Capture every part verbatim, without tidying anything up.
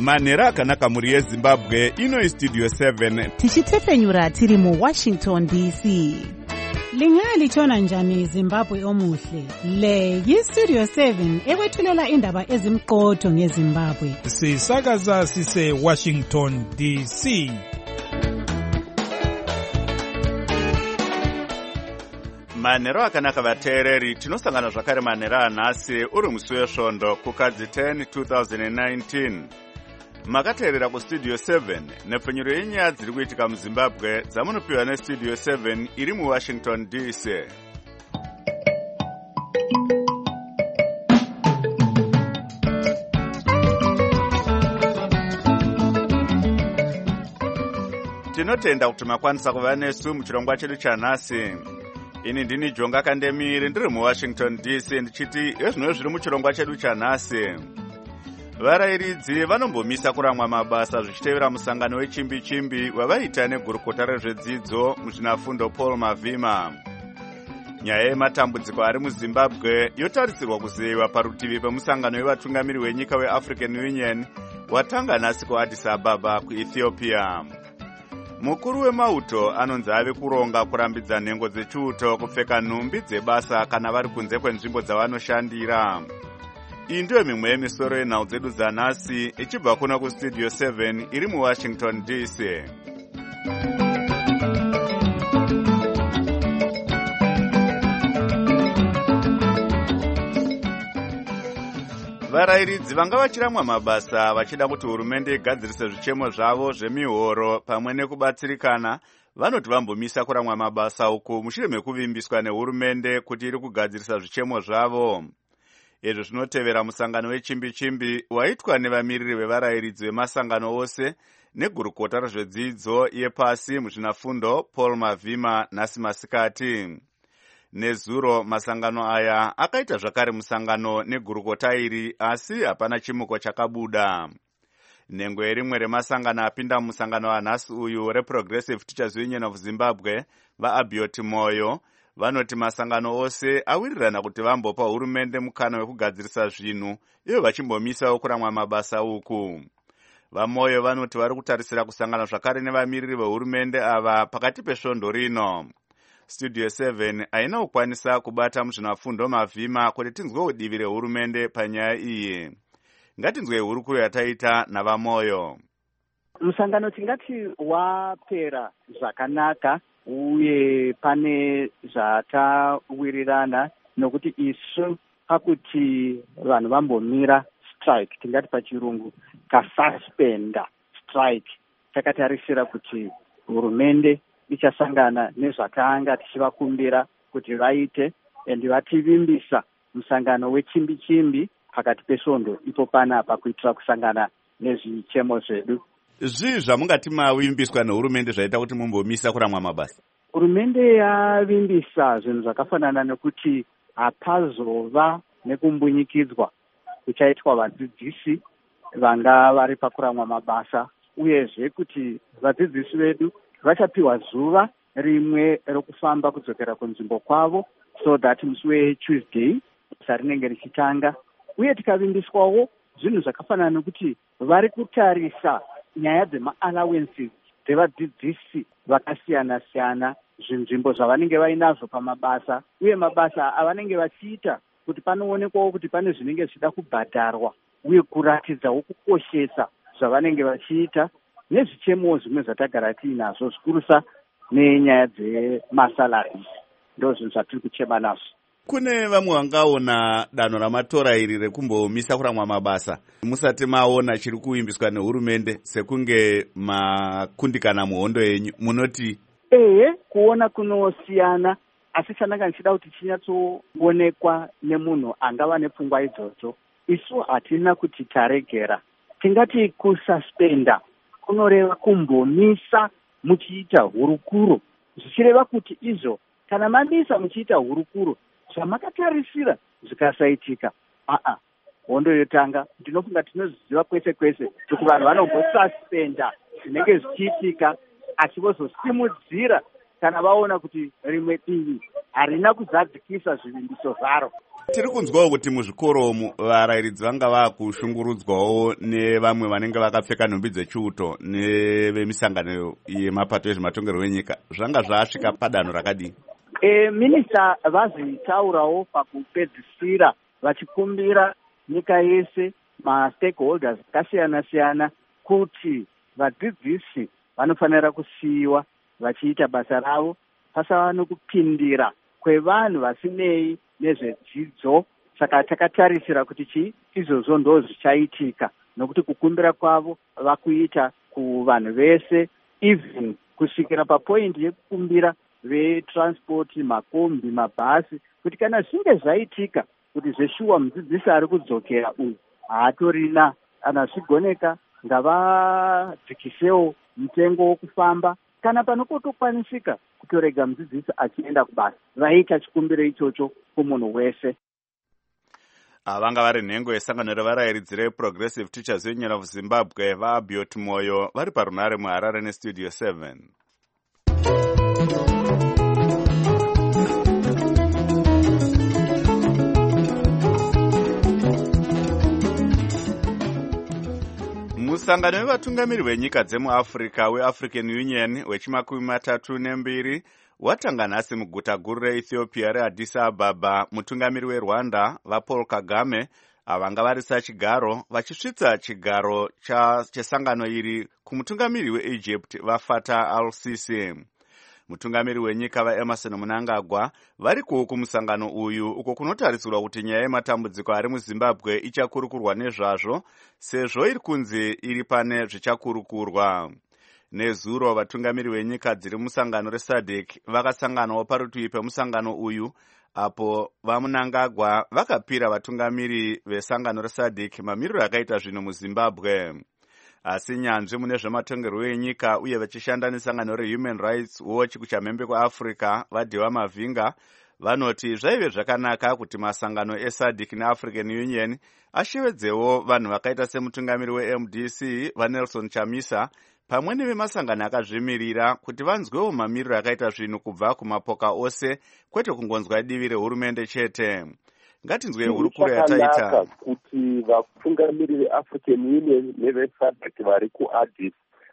manhero akanaka muri yezimbabwe. Ino Studio seven tichitefenyura tiri mu Washington D C. Lingalitshona njani Zimbabwe omuhle? Le yi-Studio seven ekwethulela indaba ezimqotho ngeZimbabwe. Sisakaza sise Washington D C. manhero akanaka vateereri, tinosangana zvakare manhero anhasi uri musi wesvondo kukadzi ten two thousand nineteen. Makateerera kustudio seven nepfenyuro yenyaya dziri kuitika muZimbabwe dzamunopiwa nestudio seven iri muWashington D C. Tinotenda kuti makwanisa kuva nesu muchirongwa chedu chanhasi. Ini ndini Jonga Kandemiri ndiri muWashington D C ndichiti ezvino zviri muchirongwa chedu chanhasi. Varayiridzi vanombomisa kuramwa mabasa zvichitevera musangano wechimbi chimbi wavaita negurukota rezvedzidzo muzvinafundo Paul Mavhima. Nyaya yematambudziko ari muZimbabwe yotarisirwa kuziviwa parutivi pemusangano wevatungamiri wenyika weAfrican Union watanga nhasi kuAddis Ababa kuEthiopia. Mukuru wemauto anonzi ave kuronga kurambidza nhengo dzechiuto kupfeka nhumbi dzebasa kana vari kunze kwenzvimbo dzavanoshandira. Iyi ndiyo mimwe yemisoro yenhau dzedu dzanhasi ichibva kuna kustudio seven iri muWashington D C. Varayiridzi vanga vachiramwa mabasa vachida kuti hurumende igadzirise zvichemo zvavo zvemihoro pamwe nekubatsirikana. Vanoti vambomisa kuramwa mabasa uku mushure mekuvimbiswa nehurumende kuti iri kugadzirisa zvichemo zvavo. Izvo zvinotevera musangano wechimbi chimbi waitwa nevamiriri vevarayiridzi vemasangano ose negurukota rezvedzidzo yepasi muzvinafundo Paul Mavhima nhasi masikati. Nezuro masangano aya akaita zvakare musangano negurukota iri asi hapana chimuko chakabuda. Nhengo yerimwe remasangano apinda musangano wanhasi uyu reProgressive Teachers Union of Zimbabwe vaAbiot Moyo vanoti masangano ose awirirana kuti vambopa hurumende mukana wekugadzirisa zvinhu iyo vachimbomisawo kuramwa mabasa uku. VaMoyo vanoti vari kutarisira kusangana zvakare nevamiriri vehurumende ava pakati pesvondo rino. Studio seven haina kukwanisa kubata muzvinafundo Mavhima kuti tinzwe udivi rehurumende panyaya iyi. Ngatinzwe hurukuro yataita navaMoyo. Musangano tingati wapera zvakanaka uye pane zvatawirirana nokuti isu pakuti vanhu vambomira strike tingati pachirungu kasuspenda strike takatarisira kuti hurumende ichasangana nezvakanga tichivakumbira kuti vaite endi vativimbisa musangano wechimbi chimbi pakati pesvondo ipo panapa kuitira kusangana nezvichemo zvedu. Zvii zvamungati mavimbiswa nehurumende zvaita kuti mumbomisa kuramwa mabasa? Hurumende yavimbisa zvinhu zvakafanana nekuti hapazova nekumbunyikidzwa kuchaitwa vadzidzisi vanga vari pakuramwa mabasa, uyezve kuti vadzidzisi vedu vachapiwa zuva rimwe rokufamba kudzokera kunzvimbo kwavo so that musi weTuesday basa rinenge richitanga. Uye tikavimbiswawo zvinhu zvakafanana nekuti vari kutarisa nyaya dzema-allowances dzevadzidzisi vakasiyana siyana zvinzvimbo zvavanenge vainazvo pamabasa uye mabasa avanenge vachiita kuti panoonekwawo kuti pane zvinenge zvichida kubhadharwa uye kuratidzawo kukoshesa zvavanenge vachiita nezvichemo zvimwe zvatagara tiinazvo zvikurusa nenyaya dzemasalari. Ndo zvinhu zvatiri kuchema nazvo. Kune vamwe vangaona danho ramatora iri rekumbomisa kuramwa mabasa musati maona chiri kuimbiswa nehurumende sekunge makundikana muhondo yenyu, munoti? Ehe, kuona kunosiyana, asi chandanga ndichida kuti chinyatsoonekwa nemunhu angava nepfungwa idzodzo. Isu hatina kuti taregera. Tingati kususpenda kunoreva kumbomisa muchiita hurukuro, zvichireva kuti izvo kana mamisa muchiita hurukuro zvamakatarisira zvikasaitika, aa hondo yotanga. Ndinofunga tinozviziva kwese kwese kuti vanhu vanombosuspenda zvinenge zvichiitika asi vozosimudzira kana vaona kuti rimwe divi harina kuzadzikisa zvivimbiso zvaro. Tiri kunzwawo kuti muzvikoro umu varayiridzi vanga vakushungurudzwawo nevamwe vanenge vakapfeka nhumbi dzechiuto nevemisangano yemapato ezvematongerwo enyika. Zvanga zvasvika padanho rakadii? E, minista vazitaurawo pakupedzisira vachikumbira nyika yese mastakeholders akasiyana-siyana kuti vadzidzisi vanofanira kusiyiwa vachiita basa ravo pasava nokupindira kwevanhu vasinei nezvedzidzo. Saka takatarisira kuti chi izvozvo ndo zvichaitika, nokuti kukumbira kwavo vakuita kuvanhu vese, even kusvikira papoindi yekukumbira vetransport, makombi, mabhasi, kuti kana zvinge zvaitika kuti zveshuwa mudzidzisi ari kudzokera uyu haatorina, kana zvigoneka ngavadzikisewo mutengo wokufamba, kana panokotokwanisika kutorega mudzidzisi achienda kubasa. Vaita chikumbiro ichocho kumunhu wese. Vanga vari nhengo yesangano revarayiridzi reProgressive Teachers Union of Zimbabwe vaAbiot Moyo vari parunare muHarare nestudio seven. Musangano wevatungamiri venyika dzemuAfrica weAfrican Union wechimakumi matatu nembiri watanga nhasi muguta guru reEthiopia reAddis Ababa. Mutungamiri weRwanda vaPaul Kagame avanga varisa chigaro vachisvitsa chigaro chesangano iri kumutungamiri weEgypt vaFattah al-Sisi. Mutungamiri wenyika vaEmerson Mnangagwa varikuwo kumusangano uyu uko kunotarisirwa kuti nyaya yematambudziko ari muZimbabwe ichakurukurwa nezvazvo, sezvo iri kunzi iri pane zvichakurukurwa. Nezuro vatungamiri venyika dziri musangano reSADC vakasanganawo parutivi pemusangano uyu, apo vaMnangagwa vakapira vatungamiri vesangano reSADC mamiriro akaita zvinhu muZimbabwe. Asi nyanzvi mune zvematongerwo enyika uye vachishanda nesangano reHuman Rights Watch kuchamhembe kwaAfrica vaDhewa Mavhinga vanoti zvaive zvakanaka kuti masangano eSADC neAfrican Union ashevedzewo vanhu vakaita semutungamiri weM D C vaNelson Chamisa pamwe nevemasangano akazvimirira kuti vanzwewo mamiriro akaita zvinhu kubva kumapoka ose, kwete kungonzwa divi rehurumende chete. Ngatinzwe hurukuro yataita kuti vatungamiri veAfrican Union neveSADC vari kuAddis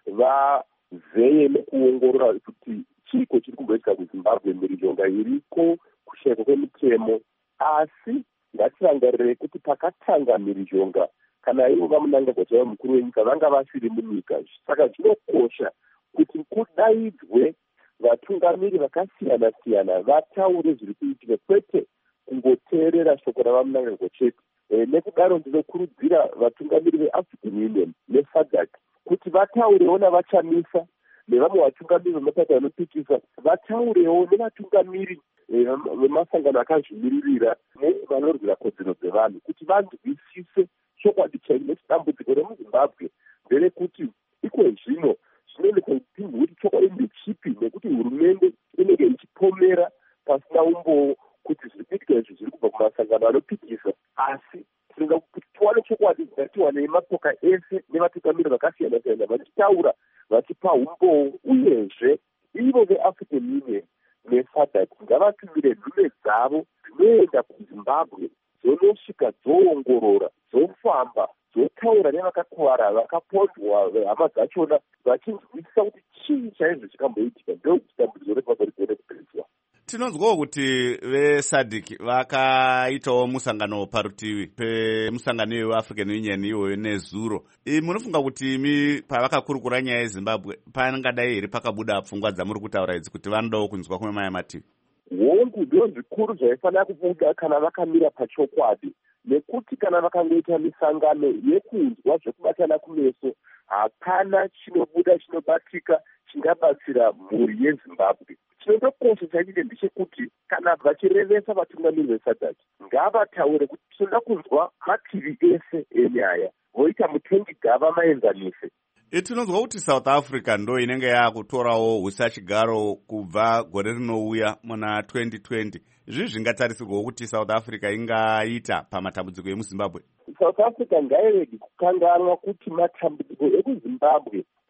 vazeye nekuongorora kuti chiko chiri kumboitika kuZimbabwe, mirizhonga iriko, kushayikwa kwemitemo. Asi ngatirangarire kuti pakatanga mirizhonga kana ivo vaMnangagwa chaivo mukuru wenyika vanga vasiri munyika. Saka zvinokosha kuti kudaidzwe vatungamiri vakasiyana siyana vataure zviri kuitika, kwete kungoteerera shoko ravaMnangagwa chete. E, nekudaro ndinokurudzira vatungamiri veAfrican Union neSADC kuti vataurewo navaChamisa nevamwe vatungamiri vemapato anopikisa, vataurewo nevatungamiri vemasangano akazvimiririra nevanorwira kodzero dzevanhu, kuti vanzwisise chokwadi chaino dambudziko remuZimbabwe nderekuti iko zvino zvinooneka kupinzwa kuti chokwadi ndechipi, nekuti hurumende inenge ichipomera pasina umbowo kuti zviri kuitika izvi zviri kubva kumasangano anopikisa. Asi tinoda kuti tiwane chokwadi, ngatiwanei mapoka ese nevatungamiri vakasiyana siyana vachitaura vachipa umbowo, uyezve ivo veAfrican Union neSADC ngavatumire nhume dzavo dzinoenda kuZimbabwe dzonosvika dzoongorora, dzofamba, dzotaura nevakakuwara, vakapondwa hama dzachona, vachinzwisisa kuti chii chaizvo chikamboitika, ndokuti dambudziko reZimbabwe rigone kupedzwa. Tinonzwawo kuti veSADC vakaitawo musangano parutivi pemusangano weAfrican Union iwoyo nezuro. Munofunga kuti imi pavakakurukura nyaya yeZimbabwe pangadai here pakabuda pfungwa dzamuri kutaura idzi kuti vanodawo kunzwa kumwe maya mativi? Hongu ndizvo zvikuru zvaifanira kubuda kana vakamira pachokwadi, nekuti kana vakangoita misangano yekunzwa zvekubatana kumeso, hapana chinobuda chinobatika chingabatsira mhuri yeZimbabwe. Chinotokosha chaicho ndechekuti kana vachirevesa vatungamiri veSADC ngavataure kuti tinoda kunzwa mativi ese enyaya, voita mutengigava maenzanise. Tinonzwa kuti South Africa ndo inenge yakutorawo husachigaro kubva gore rinouya muna twenty twenty. Izvi zvingatarisirwawo kuti South Africa ingaita pamatambudziko emuZimbabwe. South Africa ngairege kukanganwa kuti matambudziko ekuZimbabwe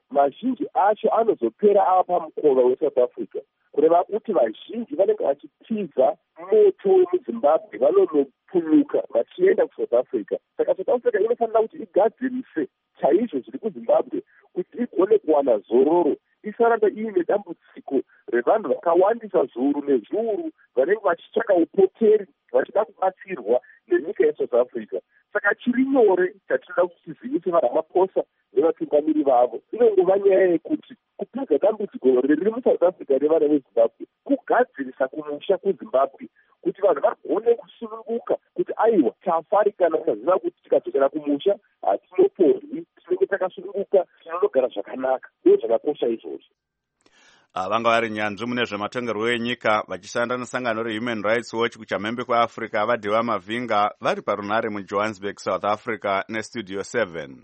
mazhinji acho anozopera ava pamukova weSouth Africa, kureva kuti vazhinji vanenge vachitiza moto wemuZimbabwe vanonopunyuka vachienda kuSouth Africa. Saka South Africa inofanira kuti igadzirise chaizvo zviri kuZimbabwe kuti igone kuwana zororo, isaramba iine dambudziko revanhu vakawandisa zviuru nezviuru vanenge vachitsvaka upoteri vachida kubatsirwa nenyika yeSouth Africa. Saka chiri nyore chatinoda kuti tizivise vaRamaphosa nevatungamiri vavo inongova nyaya yekuti kupedza dambudziko riri muSouth Africa revana veZimbabwe, kugadzirisa kumusha kuZimbabwe kuti vanhu vagone kusununguka kuti aiwa tafarikana taziva kuti tikadzokera kumusha hatinoporwi, tinenge takasununguka, tinonogara zvakanaka. Ndo zvakakosha izvozvo. Vanga vari nyanzvi mune zvematongerwo enyika vachishanda nesangano reHuman Rights Watch kuchamhembe kweAfrica vadhiwa Mavhinga vari parunare muJohannesburg, South Africa nestudio seven.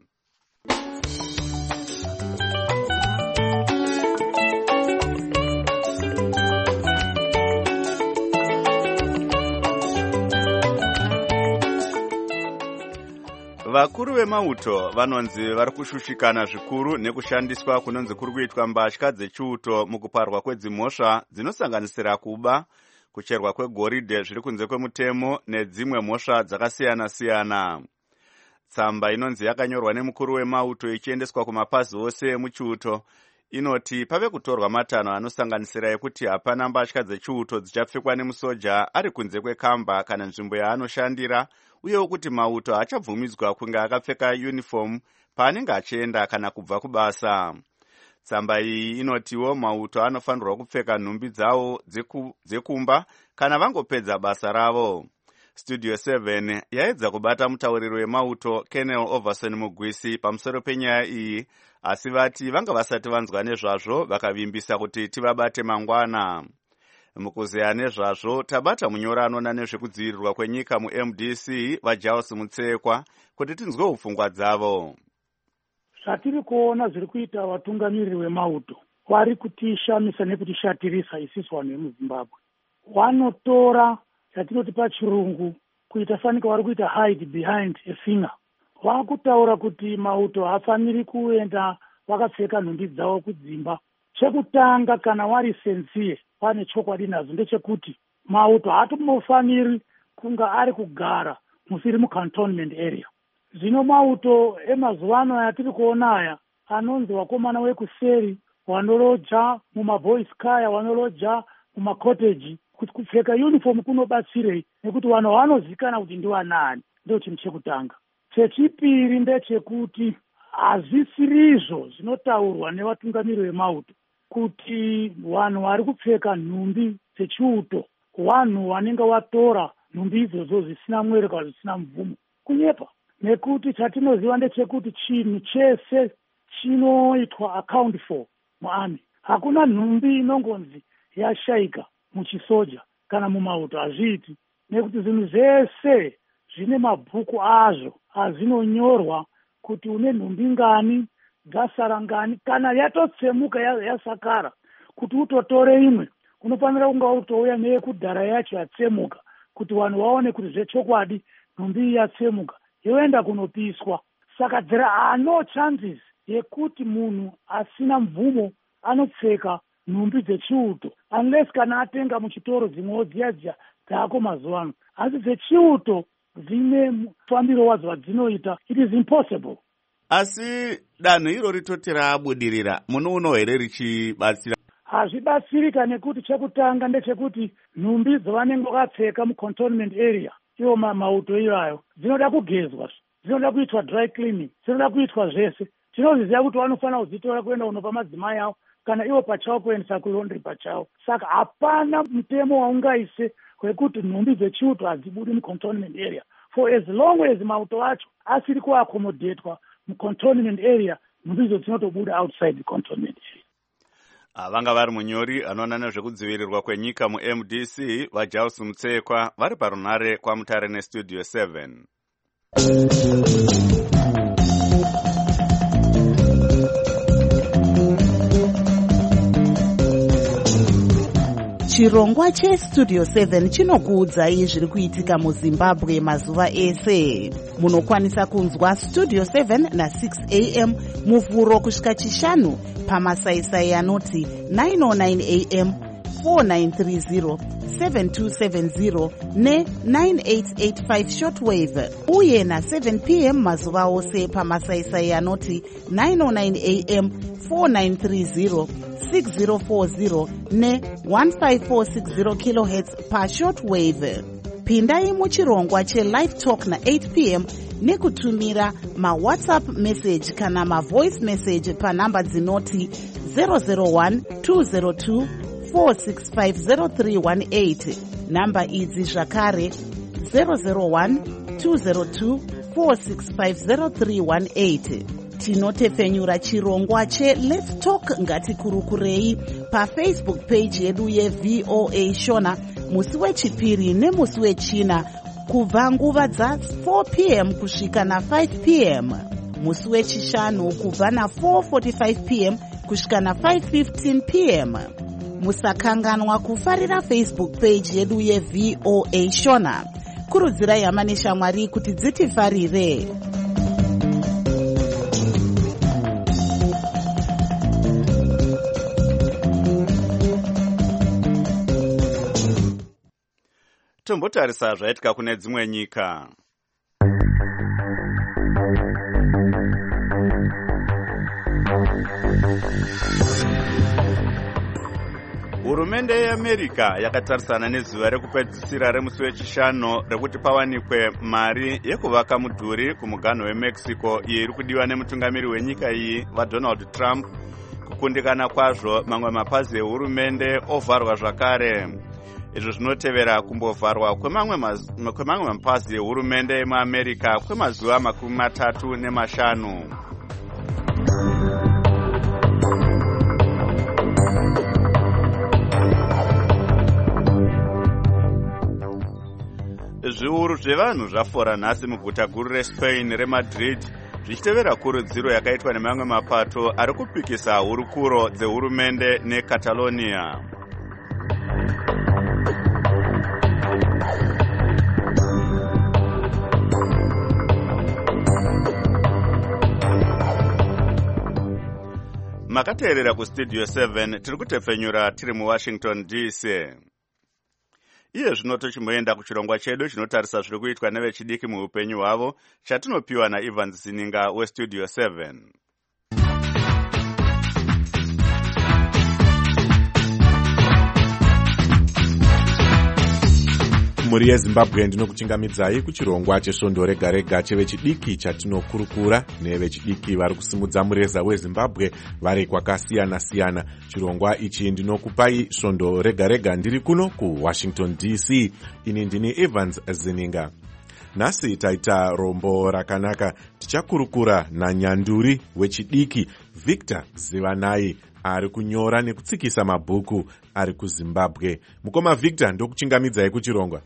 Vakuru vemauto vanonzi vari kushushikana zvikuru nekushandiswa kunonzi kuri kuitwa mbatya dzechiuto mukuparwa kwedzimhosva dzinosanganisira kuba, kucherwa kwegoridhe zviri kunze kwemutemo nedzimwe mhosva dzakasiyana-siyana. Tsamba inonzi yakanyorwa nemukuru wemauto ichiendeswa kumapazi ose emuchiuto inoti pave kutorwa matanho anosanganisira ekuti hapana mbatya dzechiuto dzichapfekwa nemusoja ari kunze kwekamba kana nzvimbo yaanoshandira, uyewo kuti mauto haachabvumidzwa kunge akapfeka uniform paanenge achienda kana kubva kubasa. Tsamba iyi inotiwo mauto anofanirwa kupfeka nhumbi dzawo dzekumba kana vangopedza basa ravo. Studio seven yaedza kubata mutauriri wemauto Colonel Overson Mugwisi pamusoro penyaya iyi, asi vati vanga vasati vanzwa nezvazvo vakavimbisa kuti tivabate mangwana. Mukuzeya nezvazvo tabata munyori anoona nezvekudzivirirwa kwenyika muM D C vaJaus Mutsekwa kuti tinzwe upfungwa dzavo. Zvatiri kuona zviri kuita vatungamiriri vemauto vari kutishamisa nekutishatirisa isusu vanhu vemuZimbabwe. Vanotora chatinoti pachirungu kuita fanika vari kuita hide behind a finger. Vakutaura kuti mauto hafaniri kuenda vakapfeka nhumbi dzavo kudzimba. Chekutanga kana wari sensiye pane chokwadi nazo ndechekuti mauto haatombofaniri kunga ari kugara musiri mucantonment area. Zvino mauto emazuva ano atiri kuona aya anonzi wakomana wekuseri vanoloja mumaboys kaya vanoloja mumacotage kuti kupfeka uniform kunobatsirei nekuti vanhu vanozikana kuti ndiwanani. Ndo chinhu chekutanga. Chechipiri ndechekuti hazvisirizvo zvinotaurwa nevatungamiri vemauto kuti vanhu vari kupfeka nhumbi dzechiuto vanhu vanenge vatora nhumbi idzodzo zvisina mwero kana zvisina mvumo kunyepa. Nekuti chatinoziva ndechekuti chinhu chese chinoitwa account for muarmy. Hakuna nhumbi inongonzi yashaika muchisoja kana mumauto, hazviiti. Nekuti zvinhu zvese zvine mabhuku azvo azvinonyorwa kuti une nhumbi ngani, dzasara ngani, kana yatotsemuka yasakara kuti utotore imwe unofanira kunga utouya neyekudhara yacho yatsemuka kuti vanhu vaone kuti zvechokwadi nhumbi yatsemuka yoenda kunopiswa. Saka there are no chances yekuti munhu asina mvumo anopfeka nhumbi dzechiuto unless kana atenga muchitoro dzimwewo dziya dziya dzako mazuva ano. Asi dzechiuto dzine fambiro wadzo vadzinoita, it is impossible. Asi danho iro ritoti raabudirira, munoonawo here richibatsira? Hazvibatsirika nekuti chekutanga ndechekuti nhumbi dzavanenge vakapfeka mucantonment area iwo mauto iwayo dzinoda kugezwa, dzinoda kuitwa dry cleaning, dzinoda kuitwa zvese. Tinozviziva kuti vanofanira kudzitora kuenda kunopa madzimai avo kana ivo pachavo kuendesa kulaundry pachavo. Saka hapana mutemo waungaise wekuti nhumbi dzechiuto hadzibudi mucantonment area. For as long as mauto acho asiri kuaccommodatwa mucantonment area, nhumbi idzo dzinotobuda outside the cantonment area. Vanga vari munyori anoona nezvekudzivirirwa kwenyika muM D C vaJaus Mutsekwa vari parunare kwaMutare nestudio seven. chirongwa chestudio seven chinokuudzai zviri kuitika muzimbabwe mazuva ese. Munokwanisa kunzwa studio seven na six a m muvhuro kusvika chishanu pamasaisai anoti nine oh nine a m, four nine three zero, seven two seven zero ne nine eight eight five shortwave, uye na seven p m mazuva ose pamasaisai anoti nine oh nine a m, four nine three zero, six zero four zero ne one five four six zero kilohertz pa shortwave. Pindai muchirongwa che-live talk na eight p m nekutumira ma-whatsapp message kana ma-voice message panhamba dzinoti zero zero one two zero two four six five zero three one eight. Namba idzi zvakare zero zero one two zero two four six five zero three one eight. Tinotefenyura chirongwa che Let's Talk Ngatikurukurei pafacebook page yedu ye-V O A Shona musi wechipiri nemusi wechina kubva nguva dza four p m kusvika na five p m, musi wechishanu kubva na four forty-five p m kusvika na five fifteen p m. Musakanganwa kufarira Facebook page yedu ye-V O A Shona. Kurudzirai hama neshamwari kuti dzitifarire. Tombotarisa zvaitika kune dzimwe nyika. Hurumende yeAmerica yakatarisana nezuva rekupedzisira remusi wechishanu rekuti pawanikwe mari yekuvaka mudhuri kumuganho weMexico iyo iri kudiwa nemutungamiri wenyika iyi vaDonald Trump. Kukundikana kwazvo mamwe mapazi ehurumende ovharwa zvakare. Izvo zvinotevera kumbovharwa kwemamwe mapazi ehurumende emuAmerica kwemazuva makumi matatu nemashanu. Zviuru zvevanhu zvafora nhasi muguta guru reSpain reMadrid zvichitevera kurudziro yakaitwa nemamwe mapato ari kupikisa hurukuro dzehurumende neCatalonia. Makateerera kustudio seven tiri kutefenyura tiri muWashington D C. Iye zvino tochimboenda kuchirongwa chedu chinotarisa zviri kuitwa nevechidiki muupenyu hwavo chatinopiwa naEvans Zininga westudio seven. Muri yeZimbabwe ndinokuchingamidzai kuchirongwa chesvondo rega rega chevechidiki chatinokurukura nevechidiki vari kusimudza mureza weZimbabwe vari kwakasiyana siyana. Chirongwa ichi ndinokupai svondo rega rega ndiri kuno kuWashington D C. Ini ndini Evans Zininga. Nhasi taita rombo rakanaka. Tichakurukura nanyanduri wechidiki Victor Zivanai ari kunyora nekutsikisa mabhuku ari kuZimbabwe. Mukoma Victor ndokuchingamidzai kuchirongwa.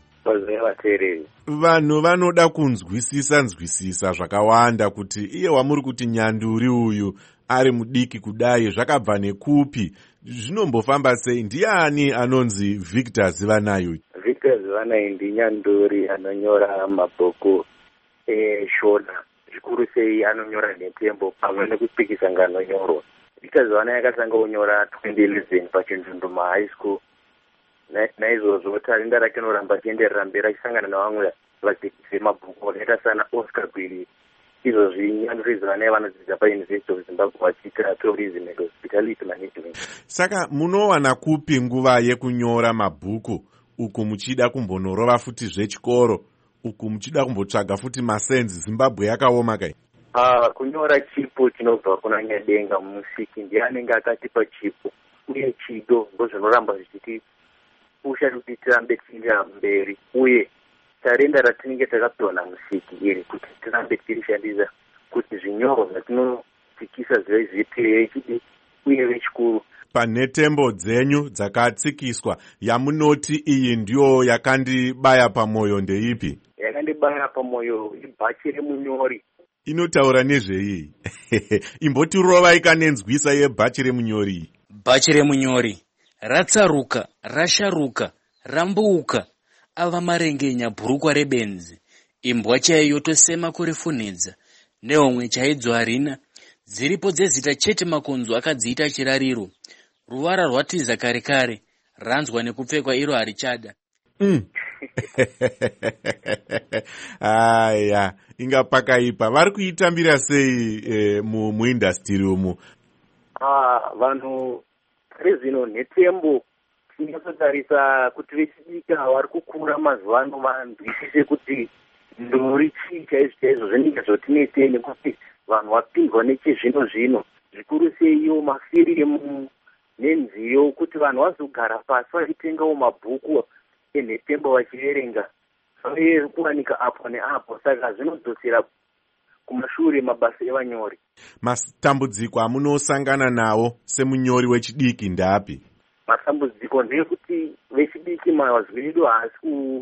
Vanhu vanoda kunzwisisa nzwisisa zvakawanda kuti iye wamuri kuti nyanduri uyu ari mudiki kudai zvakabva nekupi, zvinombofamba sei? Ndiani anonzi Victor Zivanai? Victor Zivanai ndinyanduri anonyora mabhuku eshona, zvikuru sei anonyora netembo pamwe nekupikisa nganonyorwa. Victor Zivanai akatanga kunyora twenty eleven pachinzunduma high school. Naizvozvo tarinda rake noramba chienderera mberi achisangana navamwe vadzidzi vemabhuku vakaita sana Oscar Gwiri. Izvozvi nyanduri Zivanai vanodzidza paUniversity of Zimbabwe vachiita tourism and hospitality management. Saka munowana kupi nguva yekunyora mabhuku uku muchida kumbonorova futi zvechikoro, uku muchida kumbotsvaga futi masenzi? Zimbabwe yakaoma kai? Ah, kunyora chipo chinobva kuna Nyadenga musiki ndiye anenge akatipa chipo, uye chido ndozvinoramba zvichiti pusha kuti tirambe tichienda mberi, uye tarenda ratinenge takapiwa namusiki iri kuti tirambe tirishandisa kuti zvinyorwa zvatinotikisa zive zvepihd uye vechikuru. Pane tembo dzenyu dzakatsikiswa, yamunoti iyi ndiyo yakandibaya pamwoyo ndeipi? Yakandibaya pamwoyo ibhachi remunyori. Inotaura nezvei? Imboti rovai kanenzwisa yebhachi remunyori. Bhachi remunyori ratsaruka, rasharuka, rambuka, ava marengenya bhurukwa rebenzi, imbwa chaiyo yotosema kurifunhidza, nehomwe chaidzo harina, dziripo dzezita chete makonzo akadziita chirariro, ruvara rwatiza kare kare, ranzwa nekupfekwa iro harichada. Mm. Aya, inga pakaipa. Vari kuitambira sei eh, mu muindustry umu? Ah, vanhu rezvino netembo tingatarisa kuti vechidika vari kukura mazuva ano vanzwisise kuti ndori chii chaizvo chaizvo zvinenge zvotinetsei nekuti vanhu vapindwa nechezvino zvino zvikuru seiyo mafirimu nenziyo kuti vanhu vazogara pasi vachitengawo mabhuku enhetembo vachiverenga ave kuwanika apo neapo, saka zvinodzosera kumashure mabasa evanyori. Matambudziko amunosangana nawo semunyori wechidiki ndapi? Matambudziko ndeyekuti vechidiki mazwi edu haasi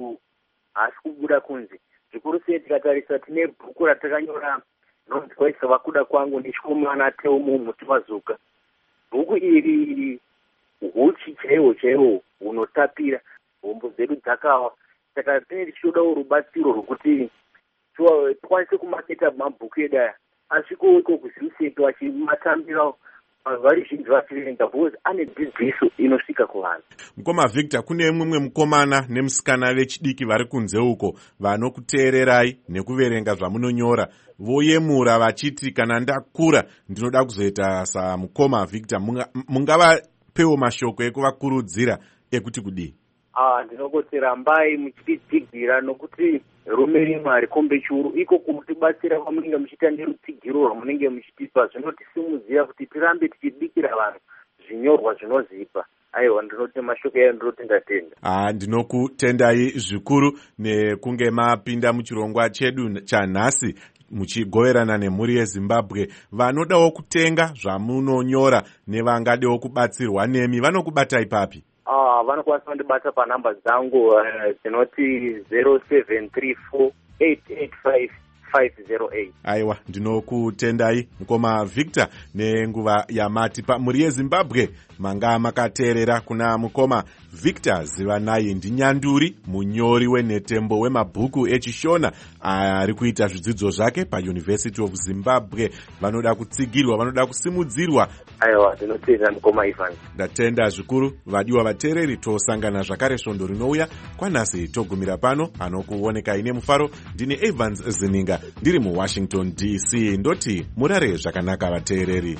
kubuda kunze. Zvikuru sei tikatarisa tine bhuku ratakanyora rinonzi kwaisa vakuda kwangu nechikomana Teo Muti Mazuka. Bhuku iri huchi chaiwo chaiwo hunotapira, hombo dzedu dzakawa. Saka tine tichidawo rubatsiro rwokuti tikwanise kumaketa mabhuku edu aya asvikoiko kuzimuseto vachimatambira vari zhinji vachiverenga because ane dzidziso inosvika kuvanhu. Mukoma Victor, kune mumwe mukomana nemusikana vechidiki vari kunze uko vanokuteererai nekuverenga zvamunonyora, voyemura vachiti kana ndakura ndinoda kuzoita samukoma Victor. Mungavapewo mashoko ekuvakurudzira ekuti kudii? Ah, ndinokotsera mbai muchitidzigira nokuti rume rimwe harikombe churu, iko kutibatsira kwamunenge muchiita nerutsigiro rwamunenge muchitipa zvinotisimudzira kuti tirambe tichibikira vanhu zvinyorwa zvinozipa. Aiwa, ndinoti mashoko ayo ndinoti ndatenda. Ah, ndinokutendai zvikuru nekunge mapinda muchirongwa chedu chanhasi muchigoverana nemhuri yeZimbabwe. Vanodawo kutenga zvamunonyora nevangadewo kubatsirwa nemi vanokubata ipapi? Ah, vanokwanisa kundibata panhamba dzangu dzinoti zero seven three four eight eight five five zero eight. Aiwa, ndinokutendai mukoma Victor nenguva yamati pamhuri yeZimbabwe. Manga makateerera kuna mukoma Victor Zivanai Ndinyanduri, munyori wenhetembo wemabhuku echishona ari kuita zvidzidzo zvake paUniversity of Zimbabwe. Vanoda kutsigirwa, vanoda kusimudzirwa. Aiwa, ndinotenda mukoma Ivan. Ndatenda zvikuru. Vadiwa vateereri, tosangana zvakare svondo rinouya. Kwanhasi togumira pano. Anokuoneka ine mufaro ndine Evans Zininga ndiri muWashington D C. Ndoti murare zvakanaka vateereri.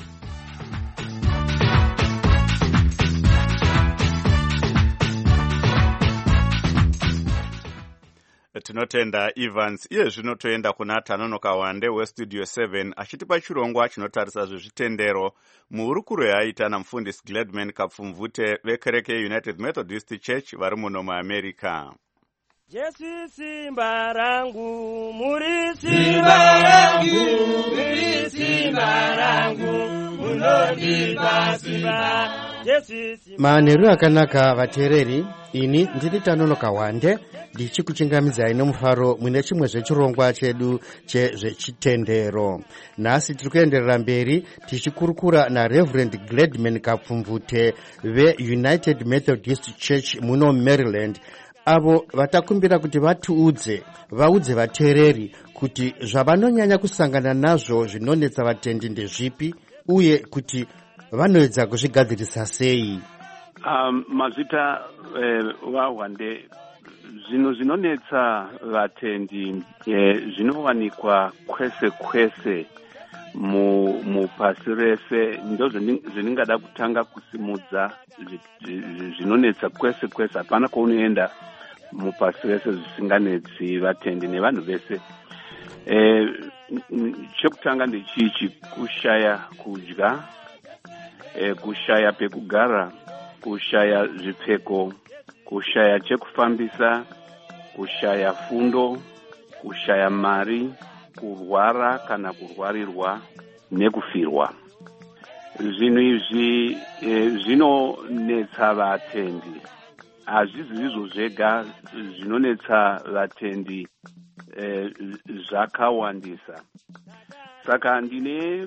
Tinotenda Evans. Iye zvino toenda kuna Tanonoka Wande weStudio seven achitipa chirongwa chinotarisa zvezvitendero muhurukuro yaita namufundisi Gladman Kapfumvute vekereke United Methodist Church vari muno muAmerica. Jesu simba rangu, muri simba rangu, muri simba rangu, munondipa simba. Manheru akanaka vateereri, ini ndiri Tanonoka Wande ndichikuchingamidzai nomufaro mune chimwe zvechirongwa chedu chezvechitendero. Nhasi tiri kuenderera mberi tichikurukura naReverend Gladman Kapfumvute veUnited Methodist Church muno Maryland, avo vatakumbira kuti vatiudze vaudze vateereri kuti zvavanonyanya kusangana nazvo zvinonetsa vatendi ndezvipi uye kuti vanoedza kuzvigadzirisa sei. Um, mazita eh, vaWande, zvino zvinonetsa vatendi eh, zvinowanikwa kwese kwese mu mupasi rese. Ndo zviningada kutanga kusimudza zvinonetsa kwese kwese, hapana kwaunoenda mupasi rese zvisinganetsi vatendi nevanhu vese. Eh, chekutanga ndechichi: kushaya kudya, eh, kushaya pekugara, kushaya zvipfeko, kushaya chekufambisa, kushaya fundo, kushaya mari, kurwara kana kurwarirwa nekufirwa. Zvinhu izvi eh, zvinonetsa vatendi. Hazvizi izvo zvega zvinonetsa vatendi, eh, zvakawandisa. Saka ndine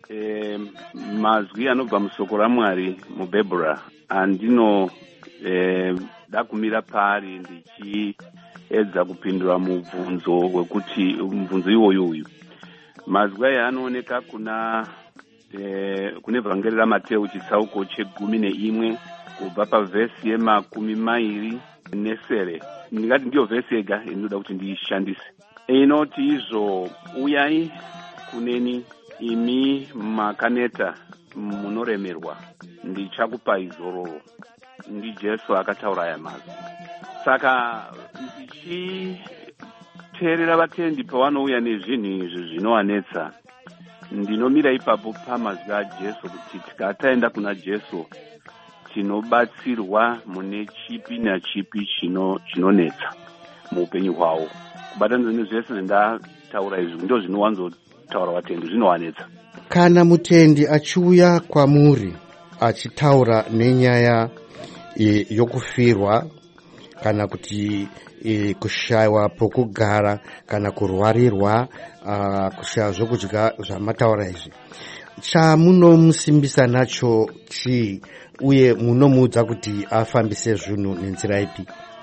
eh, mazwi anobva musoko raMwari mubhebhura andino eh, dakumira pari ndichiedza kupindura mubvunzo wekuti mubvunzo iwoyo uyu. Mazwi aya anooneka kuna eh, kune vhangeri raMateo chitsauko chegumi neimwe kubva pavhesi yemakumi mairi nesere. Ndingati ndiyo vhesi yega inoda kuti ndiishandise. Inoti izvo, uyai kuneni imi makaneta munoremerwa, ndichakupai zororo. Ndi Jesu akataura aya mazwi. Saka ndichiteerera vatendi pavanouya nezvinhu izvi zvinowanetsa, ndinomira ipapo pamazwi aJesu kuti tikataenda kuna Jesu tinobatsirwa mune chipi nachipi chino chinonetsa muupenyu hwavo. Kubatana nezvese zvendataura izvi ndo zvinowanzotaura vatendi zvinowanetsa. Kana mutendi achiuya kwamuri achitaura nenyaya e, yokufirwa kana kuti e, kushayiwa pokugara kana kurwarirwa, uh, kushaya zvokudya zvamataura izvi, chamunomusimbisa nacho chii uye munomuudza kuti afambise zvinhu nenzira ipi?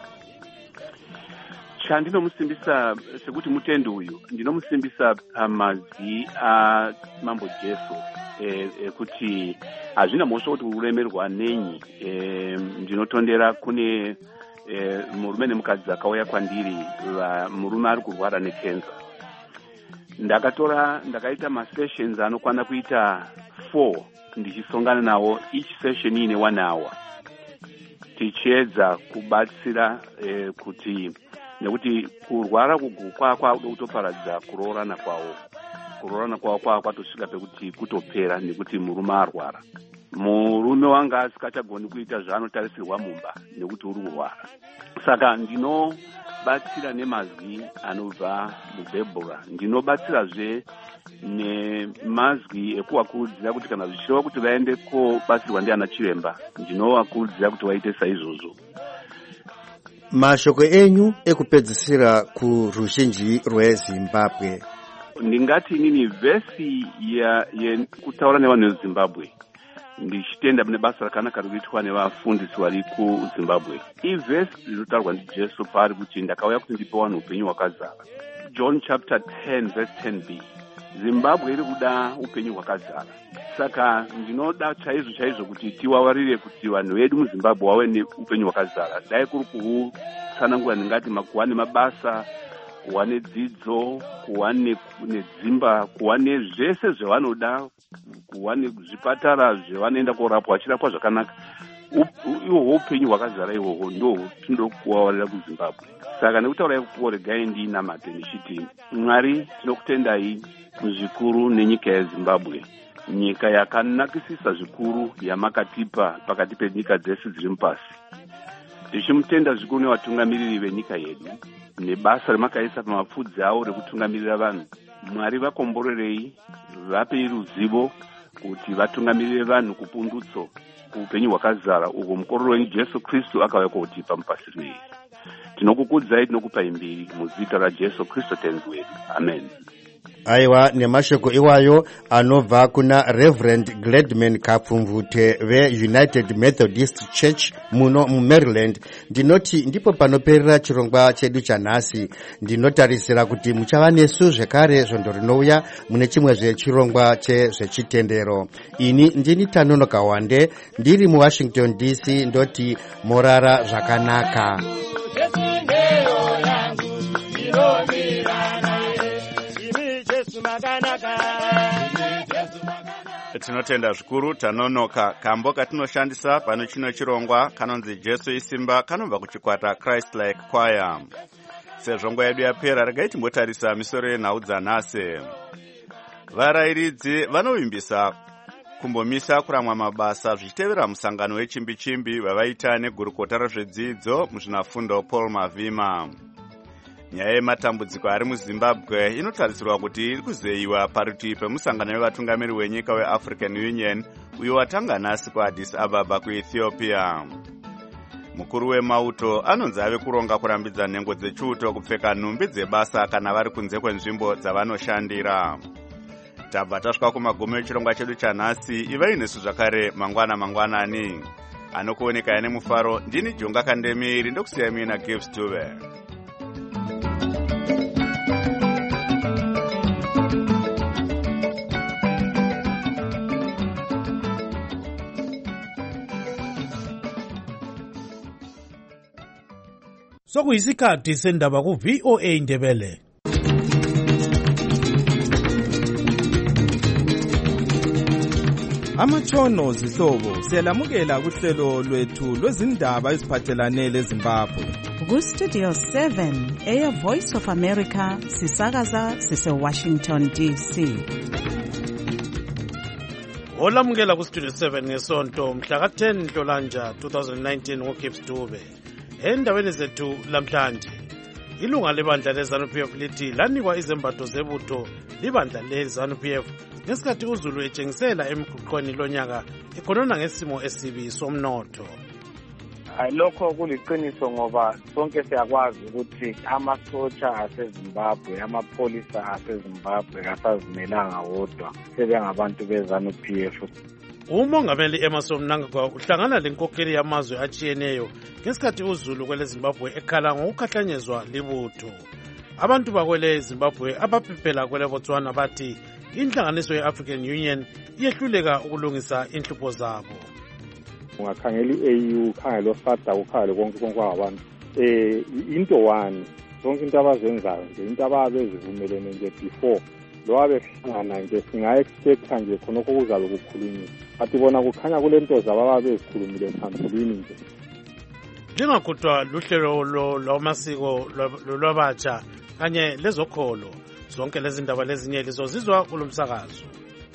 Chandinomusimbisa sekuti mutendi uyu ndinomusimbisa pamazwi amambo Jesu ekuti e, hazvina mhosva kuti uremerwa nenyi. E, ndinotondera kune e, murume nemukadzi akauya kwandiri, murume ari kurwara nekenza. Ndakatora ndakaita masessions anokwana kuita four ndichisongana nawo, each session ine one hour, tichiedza kubatsira e, kuti nekuti kurwara kugukwa kwakuda kutoparadza kuroorana kwawo. Kuroorana kwawo kwawo kwatosvika pekuti kutopera nekuti murume arwara. Murume wanga asikachagoni kuita zvaanotarisirwa mumba nekuti uri kurwara. Saka ndinobatsira nemazwi anobva mubhebhura. Ndinobatsirazve nemazwi ekuvakurudzira kuti kana zvichireva kuti vaende kobatsirwa ndiana chiremba, ndinovakurudzira kuti vaite saizvozvo. Mashoko enyu ekupedzisira kuruzhinji rweZimbabwe. Ndingati inini vhesi yekutaura nevanhu veZimbabwe ndichitenda mune basa rakanaka rikuitwa nevafundisi vari kuZimbabwe. Ivhesi rinotaurwa ndiJesu paari kuti ndakauya kuti ndipe vanhu upenyu hwakazara. John chapter ten verse ten b. Zimbabwe iri kuda upenyu hwakazara. Saka ndinoda chaizvo chaizvo kuti tiwawarire kuti vanhu vedu muZimbabwe wave neupenyu hwakazara. Dai kuri kutsanangura ndingati kuva nemabasa, kuva nedzidzo, kuva nedzimba, kuva nezvese zvavanoda, kuva nezvipatara zvavanoenda korapwa vachirapwa zvakanaka. Ihwohwo upenyu hwakazara ihwohwo ndo tinoda kuwawarira kuZimbabwe. Saka nekutaura ikupo regai ndinamate ndichiti, Mwari tinokutendai muzvikuru nenyika yeZimbabwe, nyika yakanakisisa zvikuru yamakatipa pakati penyika dzese dziri mupasi. Tichimutenda zvikuru nevatungamiriri venyika yedu nebasa remakaisa pamapfudzi avo rekutungamirira vanhu. Mwari vakomborerei, vapei ruzivo kuti vatungamirire vanhu kupundutso kuupenyu hwakazara uhwo mukororo wenyu Jesu Kristu akauya koutipa mupasi rwei. Tinokukudzai, tinokupai mbiri muzita raJesu Kristu tenzi wedu. Amen. Aiwa, nemashoko iwayo anobva kuna Reverend Gladman Kapfumvute veUnited Methodist Church muno muMaryland. Ndinoti ndipo panoperera chirongwa chedu chanhasi. Ndinotarisira kuti muchava nesu zvekare zvondo rinouya mune chimwezve chirongwa chezvechitendero. Ini ndini Tanonoka Wande ndiri muWashington D C, ndoti morara zvakanaka. Tinotenda zvikuru Tanonoka. Kambo katinoshandisa pano chino chirongwa kanonzi Jesu isimba kanobva kuchikwata Christ Like Choir. Sezvo nguva yedu yapera, regai timbotarisa misoro yenhau dzanhasi. Varayiridzi vanovimbisa kumbomisa kuramwa mabasa zvichitevera musangano wechimbi chimbi vavaita negurukota rezvedzidzo muzvinafundo Paul Mavima. Nyaya yematambudziko ari muZimbabwe inotarisirwa kuti iri kuzeyiwa parutivi pemusangano wevatungamiri wenyika weAfrican Union uyo watanga nhasi kuAddis Ababa kuEthiopia. Mukuru wemauto anonzi ave kuronga kurambidza nhengo dzechiuto kupfeka nhumbi dzebasa kana vari kunze kwenzvimbo dzavanoshandira. tabva tasvika kumagumo echirongwa chedu chanhasi. ivai nesu zvakare mangwana mangwanani. Anokuoneka ane mufaro ndini Jonga Kandemiri, ndokusiya mina Gibbs Tuve. Sokuyisikhathi sendaba ku V O A Ndebele. Amatshono zihlobo siyalamukela kuhlelo lwethu lwezindaba eziphathelane leZimbabwe. Ku Studio seven eya Voice of America sisakaza sise Washington D C. Olamukela ku Studio seven ngesonto mhla ka ten Nhlolanja twenty nineteen ngoGibbs Dube. Endaweni zethu lamhlanje ilunga lebandla leZANU P F lithi lanikwa izembatho zebutho libandla leZANU P F ngesikhathi uZulu etshengisela emigqoqweni lonyaka ekhonona ngesimo esibi somnotho. Lokho kuliqiniso ngoba sonke siyakwazi ukuthi amasotsha aseZimbabwe, amapholisa aseZimbabwe asazimelanga wodwa, sebengabantu beZANU P F. Umongameli Emmerson Mnangagwa uhlangana lenkokheli yamazwe atshiyeneyo ngesikhathi uZulu kwele Zimbabwe ekhala ngokukhahlanyezwa libutho. Abantu bakwele Zimbabwe abaphiphela kwele Botswana bathi inhlanganiso ye-African Union iyehluleka ukulungisa inhlupho zabo. Ungakhangela i-A U, ukhangela oSADC, ukhangela konke konke kwabantu. Eh into one, zonke into abazenzayo nje into ababezivumelene nje before lo abehlangana nje singa-expecta nje khonokho kuzabe kukhulunywa. Athi bona kukhanya kule nto zabo ababezikhulumile phambilini nje. Lingakhuthwa luhlelo lwamasiko lwabatsha kanye lezokholo. Zonke lezi ndaba lezinye lizozizwa kulomsakazo.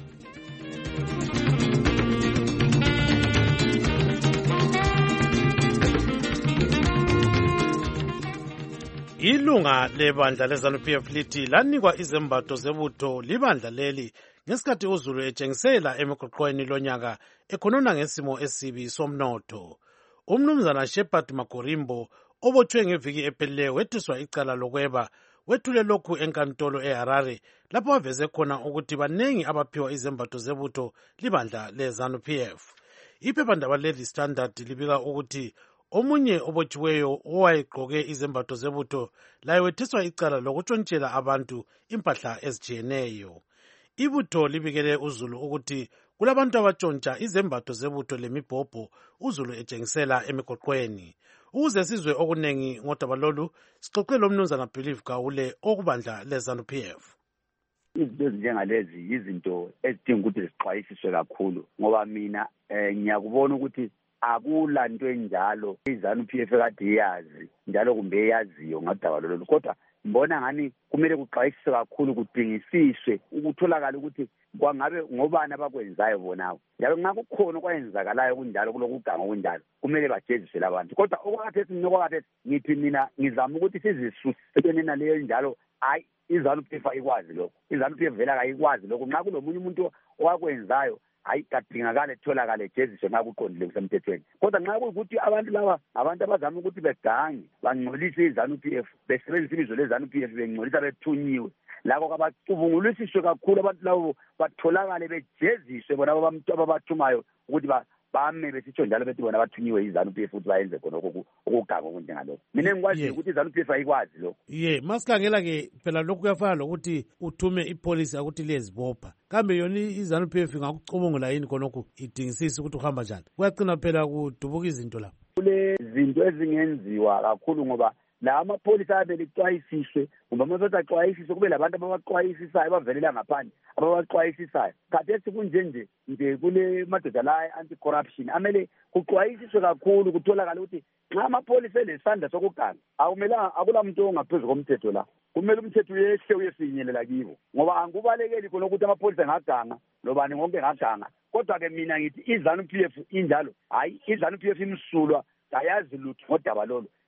Ilunga lebandla leZANU P F lithi lanikwa izembatho zebutho libandla leli ngesikhathi uZulu etshengisela emigqoqweni lonyaka ekhonona ngesimo esibi somnotho. Umnumzana Shepard Magorimbo obotshwe ngeviki ephelileyo wethuswa icala lokweba wethule lokhu enkantolo eHarare lapho baveze khona ukuthi banengi abaphiwa izembatho zebutho libandla leZANU P F. Iphephandaba leli Standard libika ukuthi omunye obotshiweyo owayegqoke izembatho zebutho laye wetheswa icala lokutshontshela abantu impahla ezijiyeneyo. Ibutho libikele uZulu ukuthi kulabantu abatshontsha izembatho zebutho lemibhobho uZulu etshengisela emigoqweni. Ukuze sizwe okunengi ngodaba lolu sixoxe lomnumzana Believe Gawule okubandla leZANU P F. Izinto ezinjengalezi izinto ezidinga ukuthi zixwayisiswe kakhulu ngoba mina ngiyakubona ukuthi akula nto enjalo iZANU P F kade yazi njalo kumbe yaziyo ngodaba lolu, kodwa mbona ngani kumele kuxwayisiswe kakhulu kudingisiswe ukutholakala ukuthi kwangabe ngobani abakwenzayo bonabo njalo nxa kukhona kwenzakalayo kunjalo kulokuganga kunjalo kumele bajeziswe labantu. Kodwa okwakhathesi nokwakhathesi ngithi mina ngizama ukuthi sizisuseni naleyo njalo hayi iZANU P F ayikwazi lokho, iZANU P F vela kayikwazi lokho. Nxa kulomunye umuntu owakwenzayo hayi kadingakale tholakale jeziswe nxa kuqondile kusemthethweni. Kodwa nxa kuyikuthi abantu laba abantu abazama ukuthi begange bangcolise iZANU P F besebenzisa ibizo leZANU P F bengcolisa bethunyiwe, labo kabacubungulisiswe kakhulu abantu labo batholakale bejeziswe bona ababathumayo ukuthi bame besitsho njalo bethi bona bathunyiwe iZANU P F ukuthi bayenze khona okuganga okunjengalokho. Mina ngikwazi ukuthi iZANU P F ayikwazi lokho. Ye masikhangela ke phela lokhu kuyafana lokuthi uthume ipolisi ukuthi lezibopha, kambe yona iZANU P F ingakucubungula yini khonokho idingisise ukuthi uhamba njani? Kuyagcina phela kudubuka izinto lapho. Kule zinto ezingenziwa kakhulu ngoba la amapholisa abelicwayisiswe ngoba mase axwayisiswe kube labantu abaxwayisisayo bavelela ngaphandle abaxwayisisayo. Khathesi kunje nje nje kule madoda la anti corruption amele kuxwayisiswe kakhulu kutholakala ukuthi nxa amapholisa lesandla sokuganga akumelanga akula muntu ongaphezulu komthetho la, kumele umthetho uyehle uyefinyelela kibo ngoba angubalekeli khona ukuthi amapholisa ngaganga lobani ngonke ngaganga. Kodwa ke mina ngithi iZANU P F injalo hayi iZANU P F imsulwa ayazi lutho ngodaba lolu.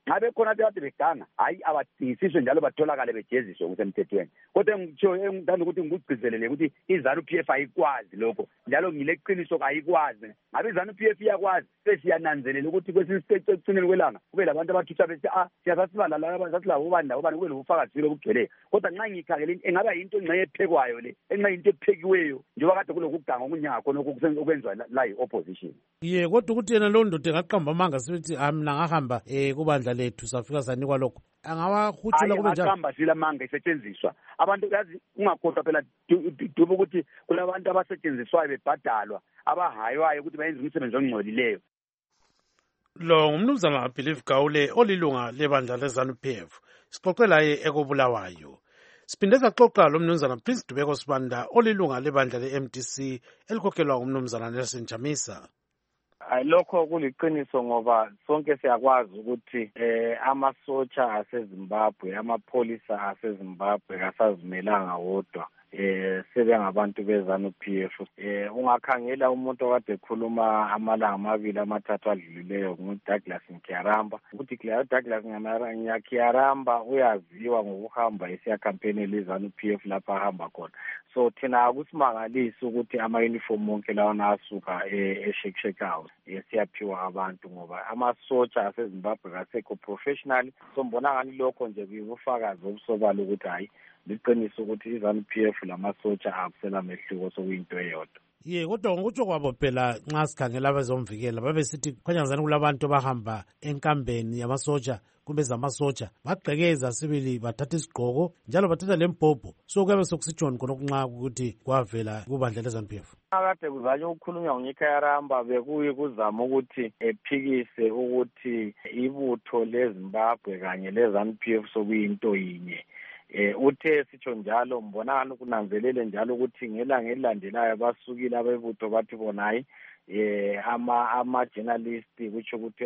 ngabe khona kade beganga hayi abadingisiswe njalo batholakale bejeziswe kusemthethweni kodwa ngitsho engithanda ukuthi ngikugcizelele ukuthi iZANU P F ayikwazi lokho njalo ngile qiniso kayikwazi ngabe iZANU P F iyakwazi sesiyananzelela ukuthi kwesinye isikhathi ekugcineni kwelanga kube labantu abathutha bethi ah siyasasibala laba sasilabo ubanda ubani kube lobufakazi obugcweleyo kodwa nxa ngikhangela engaba into engxe ephekwayo le engxe into ephekiweyo njengoba kade kulokuganga okunyanga khona okwenziwa la yi-opposition. Ye kodwa ukuthi yena lo ndoda engaqamba amanga sithi mina ngahamba eh kubandla lethu safika sanikwa lokho angawahutshula kube njalo. Angaqamba sila manga isetshenziswa abantu yazi ungakhohlwa phela dubu ukuthi kulabantu abasetshenziswayo bebhadalwa abahaywayo ukuthi bayenze umsebenzi ongcolileyo. Lo ngumnumzana Believe Gawule olilunga lebandla leZANU P F sixoxela ye ekobulawayo. Siphinde saxoxa lo mnumzana Prince Dubeko Sibanda olilunga lebandla le-M D C elikhokhelwa ngumnumzana Nelson Chamisa. Lokho kuliqiniso ngoba sonke siyakwazi ukuthi eh amasotsha aseZimbabwe amapholisa aseZimbabwe kasazimelanga wodwa eh sebengabantu beZANU P F. eh ungakhangela umuntu okade ekhuluma amalanga amabili amathathu adlulileyo nguDouglas Nkyaramba ukuthi Douglas Nkyaramba uyaziwa ngokuhamba esiya campaign leZANU P F lapha ahamba khona. So thina akusimangalisi ukuthi ama-uniform wonke lawana asuka e-Shake House siyaphiwa abantu ngoba amasotsha aseZimbabwe kasekho professional. So mbona ngani lokho nje kuyibufakazi obusobala ukuthi hayi liqiniso ukuthi iZANU P F lamasotsha akusela mehluko sokuyinto eyodwa. Ye kodwa ngokutsho kwabo phela nxa sikhangela abazomvikela babesithi khanyazana kulabantu abahamba enkambeni yamasotsha kumbe zamasotsha bagqekeza sibili bathatha isigqoko njalo bathatha lembhobho so kuyabe sokusitshoni khona okunxa ukuthi kwavela kubandla leZANU P F. Akade kuzanye ukukhulunywa nguNyikayaramba bekuyi kuzama ukuthi ephikise ukuthi ibutho leZimbabwe kanye leZANU P F sokuyinto yinye. Eh uthe sitsho njalo mbonakala kunanzelele njalo ukuthi ngelanga elilandelayo basukile abebutho bathi bona hayi eh ama ama journalist kutsho ukuthi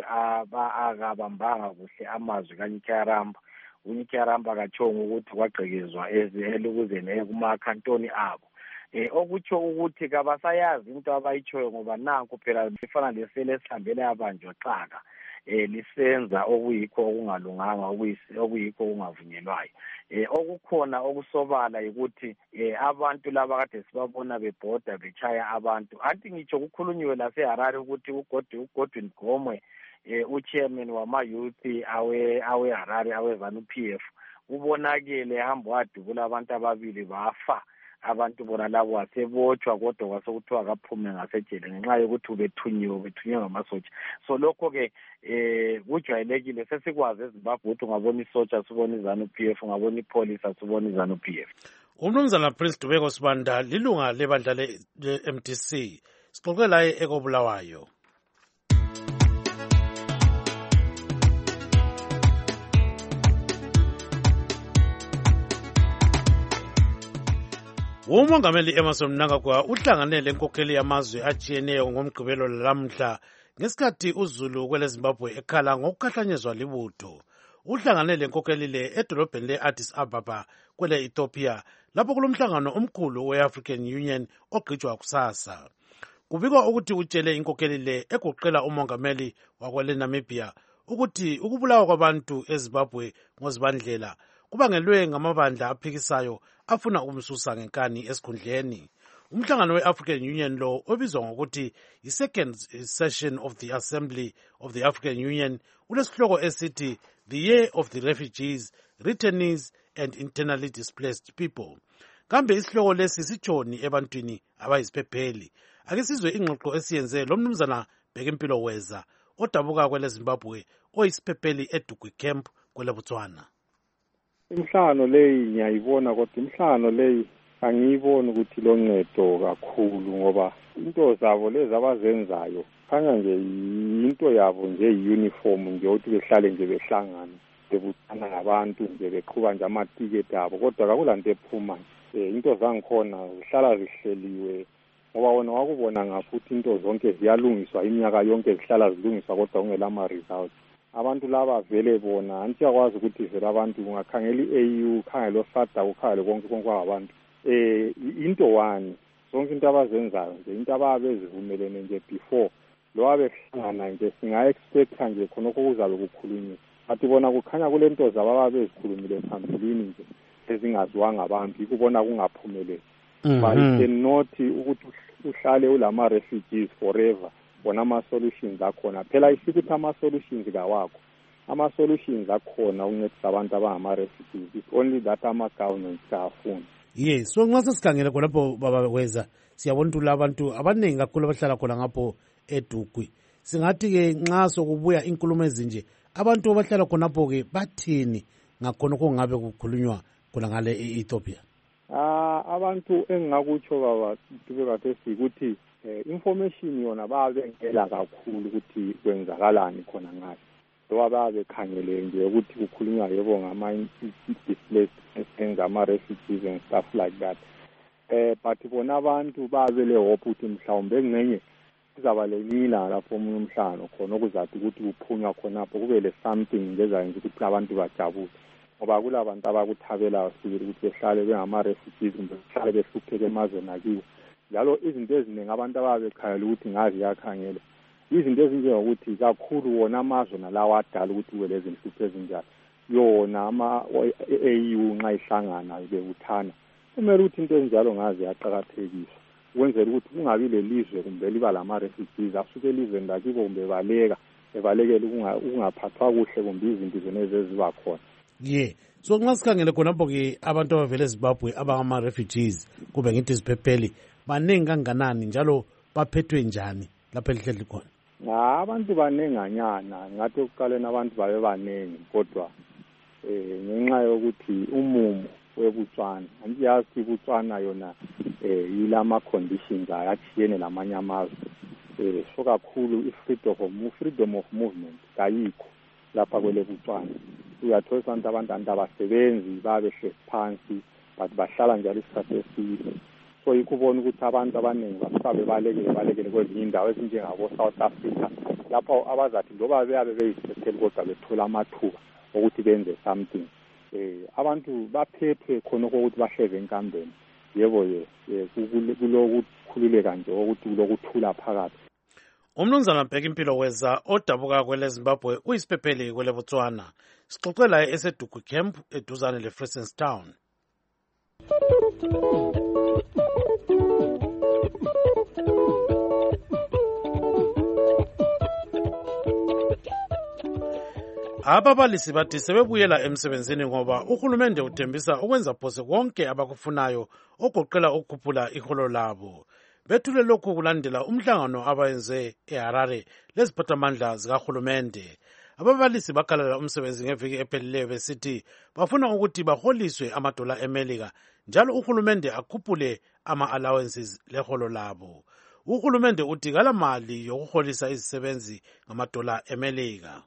akabambanga kuhle amazwi kaNyikayaramba. uNyikayaramba kachonga ukuthi kwagqekezwa ezilukuzeni kumakantoni abo. Eh okutsho ukuthi kabasayazi into abayitshoyo ngoba nanku phela lifana lesele esihambele abanjwa xaka eh lisenza okuyikho okungalunganga okuyikho okungavunyelwayo. Eh okukhona okusobala ukuthi eh abantu laba kade sibabona bebhoda bechaya abantu anti ngitsho kukhulunywe la seHarare ukuthi uGodwin Gomwe eh uchairman wama youth awe awe Harare awe ZANU P F ubonakele ehamba wadubula abantu ababili bafa. Abantu bona labo wasebotshwa kodwa kwasokuthiwa akaphume ngasejele ngenxa yokuthi ubethunyiwe bethunywe ngamasotsha. So lokho ke eh kujwayelekile sesikwazi eZimbabwe ukuthi ungabona isotsha sibona iZANU P F ungabona ipolisa sibona iZANU P F. Umnumzana Prince Dubeko Sibanda lilunga lebandla le-M D C sixoxela ekobulawayo. Umongameli Emmerson Mnangagwa uhlanganele inkokheli yamazwe ajiyeneyo ngomgqibelo lamhla ngesikhathi uZulu kwele Zimbabwe ekhala ngokukhahlanyezwa libutho. Uhlanganele inkokheli le edolobheni le-Addis Ababa kwele Ethiopia lapho kulomhlangano omkhulu we-African Union ogqitshwa kusasa. Kubikwa ukuthi utshele inkokheli le egoqela umongameli wakwele Namibia ukuthi ukubulawa kwabantu eZimbabwe ngozibandlela kubangelwe ngamabandla aphikisayo afuna ukumsusa ngenkani esikhundleni. Umhlangano we-African Union lo obizwa ngokuthi i-second session of the Assembly of the African Union ulesihloko esithi The Year of the Refugees, Returnees and Internally Displaced People. Kambe isihloko lesi sitshoni ebantwini abayisiphepheli. Ake sizwe ingxoxo esiyenze lo mnumzana Bhekempilo Weza odabuka kwele Zimbabwe oyisiphepheli eDugwe Camp kwele Botswana. Imhlangano leyi ngiyayibona kodwa imhlangano leyi angiyiboni ukuthi loncedo kakhulu ngoba into zabo lezi abazenzayo khanya nje into yabo nje i-uniform nje ukuthi behlale nje behlangana bebuthana nabantu nje beqhuba nje amatiketi abo kodwa kakulanto ephuma. Eh into zangikhona zihlala zihleliwe ngoba wona wakubona ngafuthi into zonke ziyalungiswa iminyaka yonke zihlala zilungiswa kodwa kungelama results. Abantu laba vele bona antiyakwazi ukuthi vele abantu ungakhangela i-A U khangela osada ukhangela konke konke kwabantu eh into one zonke into abazenzayo nje into ababezivumelene nje before lo abehlangana nje singa expect nje khona okuzabe kukhulunywa Athi bona kukhanya kule nto zababa bezikhulumile phambilini nje ezingaziwanga abantu ikubona kungaphumeleli. But it cannot ukuthi uhlale ulama refugees forever bona ama solutions akhona. Phela isithi ama solutions kawakho. Ama solutions akhona ukuncedisa abantu abangama refugees. It's only that ama government kafuni. Yes, so nxa sesikhangela khonapho baba weza siyabona ukuthi labantu abaningi kakhulu abahlala khona ngapho eDugwi. Singathi ke nxa sokubuya inkulumo ezinje abantu abahlala khonapho ke bathini ngakhona kongabe kukhulunywa khona ngale eEthiopia. Ah abantu engingakutsho baba tube kathesi ukuthi information yona babengela kakhulu ukuthi kwenzakalani khona ngayo. Loba babekhangele nje ukuthi kukhulunywa yebo ngama displaced and ama refugees and stuff like that. Eh but bona abantu babele hope ukuthi mhlawumbe ngenye izaba lenila lapho omunye umhlangano khona okuzathi ukuthi kuphunywa khonapho kube le something ngezayenza ukuthi abantu bajabule. Ngoba kulabantu abakuthabela sibili ukuthi behlale bengama refugees kumbe behlale behlupheke emazweni akiwo. Njalo izinto eziningi abantu ababekhayela ukuthi ngazi yakhangela izinto ezinjengokuthi kakhulu wona amazwe nalawa adala ukuthi kube lezi nhlupho ezinjalo yona ama A U nxa ihlangana bekuthana kumele ukuthi into ezinjalo ngazi yaqhakathekiswa ukwenzela ukuthi kungabi lelizwe kumbe liba lama refugees asuke elizweni lakibo kumbe baleka ebalekela ukungaphathwa kuhle kumbe izinto zonezi eziba khona. Yeah, so nxa sikhangele khonapho ke abantu abavele eZimbabwe abangama refugees kube ngithi iziphepheli baningi kanganani njalo baphethwe njani lapha elihleli khona. Na abantu banenganyana ngathi ukuqalena abantu babe banengi kodwa eh ngenxa yokuthi umumo weBotswana angiyazi iBotswana yona eh yilama conditions ayathiyene lamanye amazwe eh so kakhulu ifreedom of freedom of movement kayikho lapha kwele Botswana. Uyathola abantu abantu abasebenzi babehle phansi but bahlala njalo isikhathi eside. So ikubona ukuthi abantu abaningi basabe balekele balekele kwezinye indawo ezinjengabo South Africa lapho abazathi loba beyabe beyisethele kodwa bethola amathuba ukuthi benze something. Eh abantu baphethwe khona ukuthi bahleze enkambeni. Yebo ye kulokukhululeka nje ukuthi kulokuthula phakathi. Umnumzana Bheka Impilo weza odabuka kwele Zimbabwe uyisiphepheli kwele Botswana. Sixoxela eseDugwi camp eduzane le Freetonstown. Ababalisi bathi sebebuyela emsebenzini ngoba uhulumende uthembisa ukwenza phose konke abakufunayo ogoqela ukukhuphula iholo labo. Bethule lokhu kulandela umhlangano abayenze eHarare leziphathamandla zikahulumende. Ababalisi bakhalela umsebenzi ngeviki ephelileyo besithi bafuna ukuthi baholiswe amadola eMelika njalo uhulumende akhuphule ama-allowances leholo labo. Uhulumende uthi kala mali yokuholisa izisebenzi ngamadola eMelika.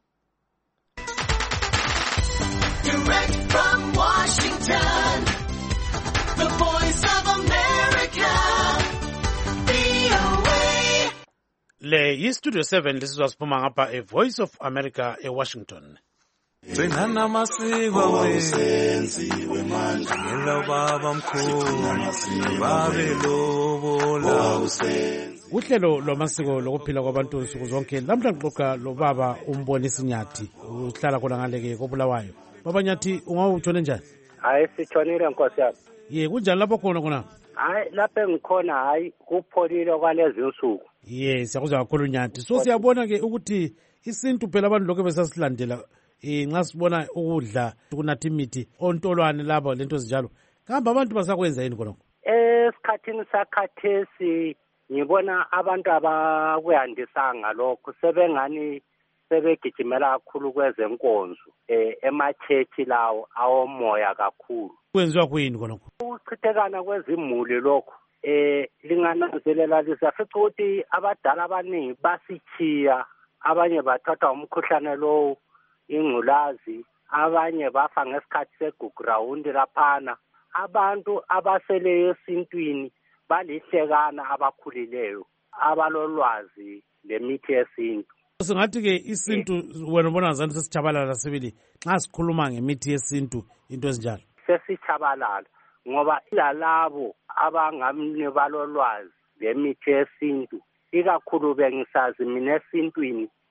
Direct from Washington, the voice of America, V O A. Le yi-Studio seven lisizwa siphuma ngapha e-Voice of America e-Washington. Zenana masiko wenziwe manje ngelo baba mkhulu babe lobola uhlelo lwamasiko lokuphila kwabantu nsuku zonke lamhla ngixoxa lobaba umbonisi Nyathi uhlala khona ngaleke koBulawayo. Baba Nyathi ungawutshone njani? Hayi sitshonile nkosi yami. Ye kunjani lapho khona khona? Hayi lapha engikhona hayi kupholile kwalezi insuku. Ye siyakuzwa kakhulu Nyathi. So siyabona ke ukuthi isintu phela abantu lokho besasilandela eh nxa sibona ukudla kunatha imithi ontolwane labo lento ezinjalo. Kambe abantu basakwenza yini khona? Esikhathini sakhathesi ngibona abantu abakuyandisanga lokho sebengani sebegijimela kakhulu kwezenkonzo eh emachechi lawo awomoya kakhulu. Kwenziwa kuyini khonokho? Ukuchithekana kwezimuli lokho eh lingananzelela lisafica ukuthi abadala abaningi basichiya abanye bathatha umkhuhlane lo ingculazi abanye bafa ngesikhathi seguground laphana abantu abasele esintwini balihlekana abakhulileyo abalolwazi lemithi yesintu. Singathi ke isintu wena ubona ngani sesichabalala sibili nxa sikhuluma ngemithi yesintu into ezinjalo? Sesichabalala ngoba ilalabo abangamne balolwazi lemithi yesintu ikakhulu bengisazi mina esintwini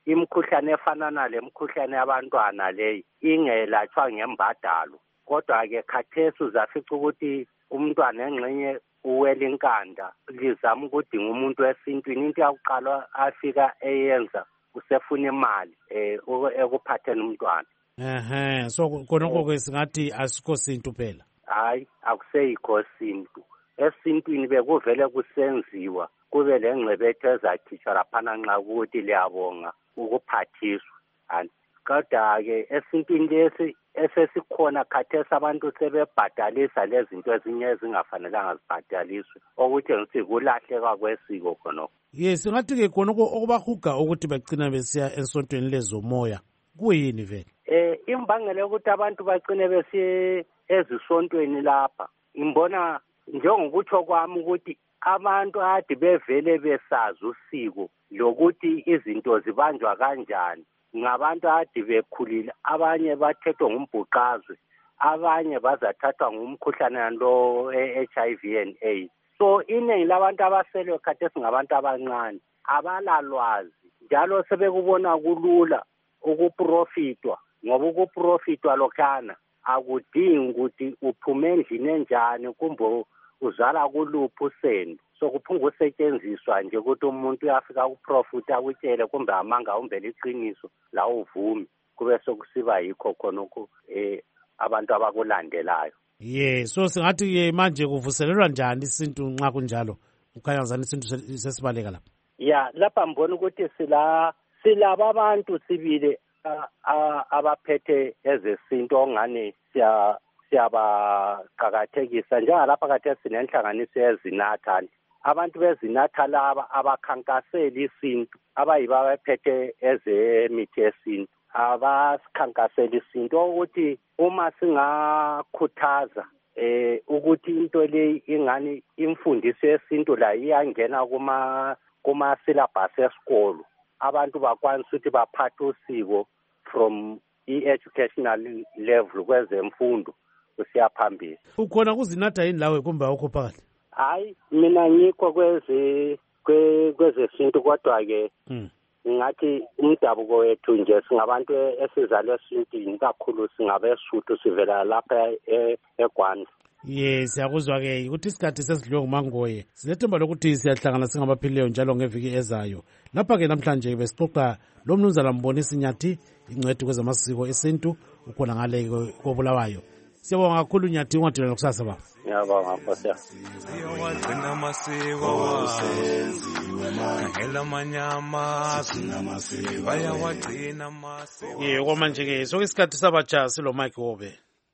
imikhuhlane efana nale mkhuhlane yabantwana leyi ingelatshwa ngembadalo. Kodwa-ke khathesi uzafica ukuthi umntwana engxenye uwela inkanda lizama ukudinga umuntu wesintwini. Into yakuqala afika eyenza usefuna imali um ekuphatheni umntwana. Ehe, so khonokho-ke singathi asikho sintu phela. Hayi, akuseyikho sintu. Esintwini bekuvele kusenziwa kube le ngcebetho ezakhishwa laphana nxa ukuthi liyabonga ukuphathiswa. Kodwa-ke esintwini lesi esesikhona khathesi abantu sebebhadalisa lezi zinto ezinye ezingafanelanga zibhadaliswe, okuthi ngithi kulahleka kwesiko khonokho. Yes, singathi-ke khonokho okubahuga ukuthi bagcina besiya esontweni lezomoya kuyini vele? Eh, imbangela yokuthi abantu bagcine besiye ezisontweni lapha imbona njengokutsho kwami ukuthi abantu ade bevele besazi usiko lokuthi izinto zibanjwa kanjani. Ngabantu ade bekhulile, abanye bathethwe ngumbhuqazwe, abanye bazathathwa ngumkhuhlane lo e-H I V and AIDS. So iningi labantu abasele khathesi ngabantu abancane abalalwazi, njalo sebekubona kulula ukuprofitwa, ngoba ukuprofitwa lokhana akudingi ukuthi uphume endlini enjani kumbe uzala kuluphi usendo. So kuphunga usetshenziswa nje ukuthi umuntu uyafika ukuprofita akutshele kumbe amanga umbele iqiniso la uvumi kube sokusiba yikho khonokho eh abantu abakulandelayo. Yeah, so singathi manje kuvuselelwa njani isintu nxa kunjalo? Ukhanya ngani isintu sesibaleka lapha? Yeah, lapha mbona ukuthi sila silaba abantu sibile abaphethe ezesintu ongane siya siyabaqakathekisa njengalapha kade sinenhlanganiso yezinatha. Abantu bezinatha laba abakhankasela isintu abayibo abaphethe ezemithi yesintu abasikhankasela isintu ukuthi uma singakhuthaza eh ukuthi into le ingani imfundiso yesintu la iyangena kuma kuma syllabus esikolo, abantu bakwanisa ukuthi baphathe usiko from i-educational level kwezemfundo kusiya phambili. Ukhona kuzinatha yini lawe kumbe awukho phakathi? Hayi, mina ngikho kweze kwezesintu kodwa-ke ngathi umdabuko wethu nje singabantu esizalwe esintwini, kakhulu singabesuthu sivela lapha eGwanda. Yes, siyakuzwa-ke ukuthi isikhathi sesidliwe ngumangoye. Sinethemba lokuthi siyahlangana singabaphilileyo njalo ngeviki ezayo. Lapha-ke namhlanje besixoxa lo mnumzana Mbonisi Nyathi, ingcwethi kwezamasiko esintu, ukhona ngale koBulawayo. Siyabonga kakhulu Nyathi, ungadinwa nokusasa baba. Ngiyabonga Nkosi. Siyawagcina amasiko ngela manyama bayawagcina amasiko. Ye kwamanje-ke sokuyisikhathi sabatsha silo Mike Wobe.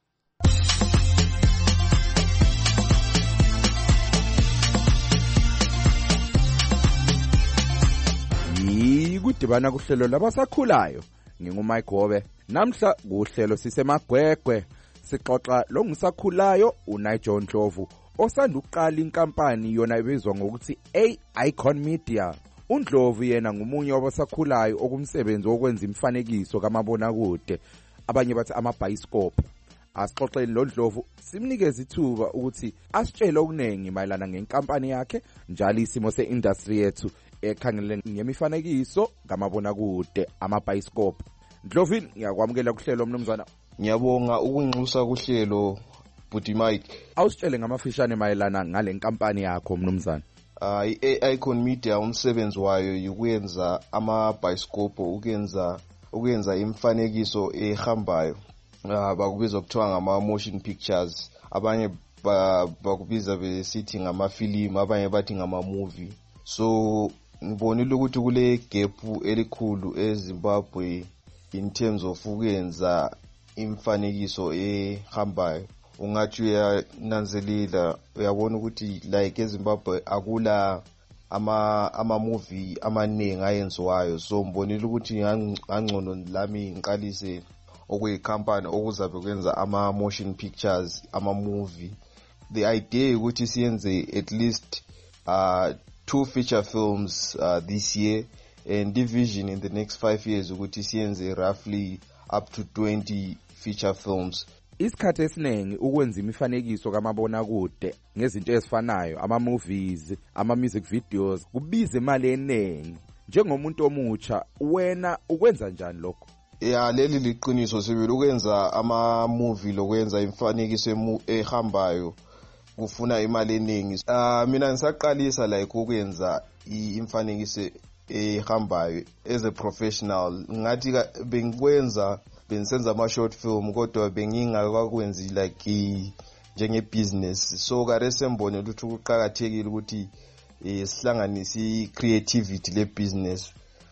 Yikudibana kuhlelo labasakhulayo. Ngingumike Wobe. Namhla kuhlelo sisemagwegwe. Sixoxa lo ngisakhulayo uNigel Ndlovu osanda uqala inkampani yona ebizwa ngokuthi A Icon Media. uNdlovu yena ngumunye wabasakhulayo okumsebenzi wokwenza imfanekiso kamabonakude, abanye bathi ama-bioscope. Asixoxeni lo Ndlovu simnikeza ithuba ukuthi asitshele okunengi mayelana ngenkampani yakhe njalo isimo se-industry yethu ekhangele ngemifanekiso kamabonakude, ama-bioscope. Ndlovu, ngiyakwamukela kuhlelo mnumzana. Ngiyabonga ukunxusa kuhlelo Bhuti Mike. Awusitshele ngamafishane mayelana ngale nkampani yakho mnumzana. Uh, i-Icon Media umsebenzi wayo yukuyenza ama-bioscope, ukuyenza ukuyenza imfanekiso ehambayo. Uh, bakubiza kuthiwa ngama-motion pictures, abanye bakubiza besithi ngama-film, abanye bathi ngama-movie. So ngibonile ukuthi kule gap elikhulu eZimbabwe in terms of ukuyenza imfanekiso ehambayo. Ungathi uyananzelela uyabona ukuthi like eZimbabwe akula ama ama movie amaningi ayenziwayo, so mbonile ukuthi ngangcono lami ngiqalise okuyikhampani okuzabe kwenza ama motion pictures, ama movie. The idea ukuthi siyenze at least uh two feature films uh, this year, and the vision in the next five years ukuthi siyenze roughly up to twenty feature films. Isikhathi esiningi ukwenza imifanekiso kamabonakude ngezinto ezifanayo, ama movies, ama music videos, kubiza imali eningi. njengomuntu omutsha wena ukwenza njani lokho? Ya leli liqiniso sibili ukwenza ama movie lokwenza imfanekiso ehambayo kufuna imali eningi. Ah mina ngisaqalisa like ukwenza imfanekiso ehambayo as a professional. Ngathi bengikwenza bengisenza ama short film kodwa bengingakakwenzi like njenge business. So kare sembone ukuthi kuqhakathekile ukuthi sihlanganise creativity le business.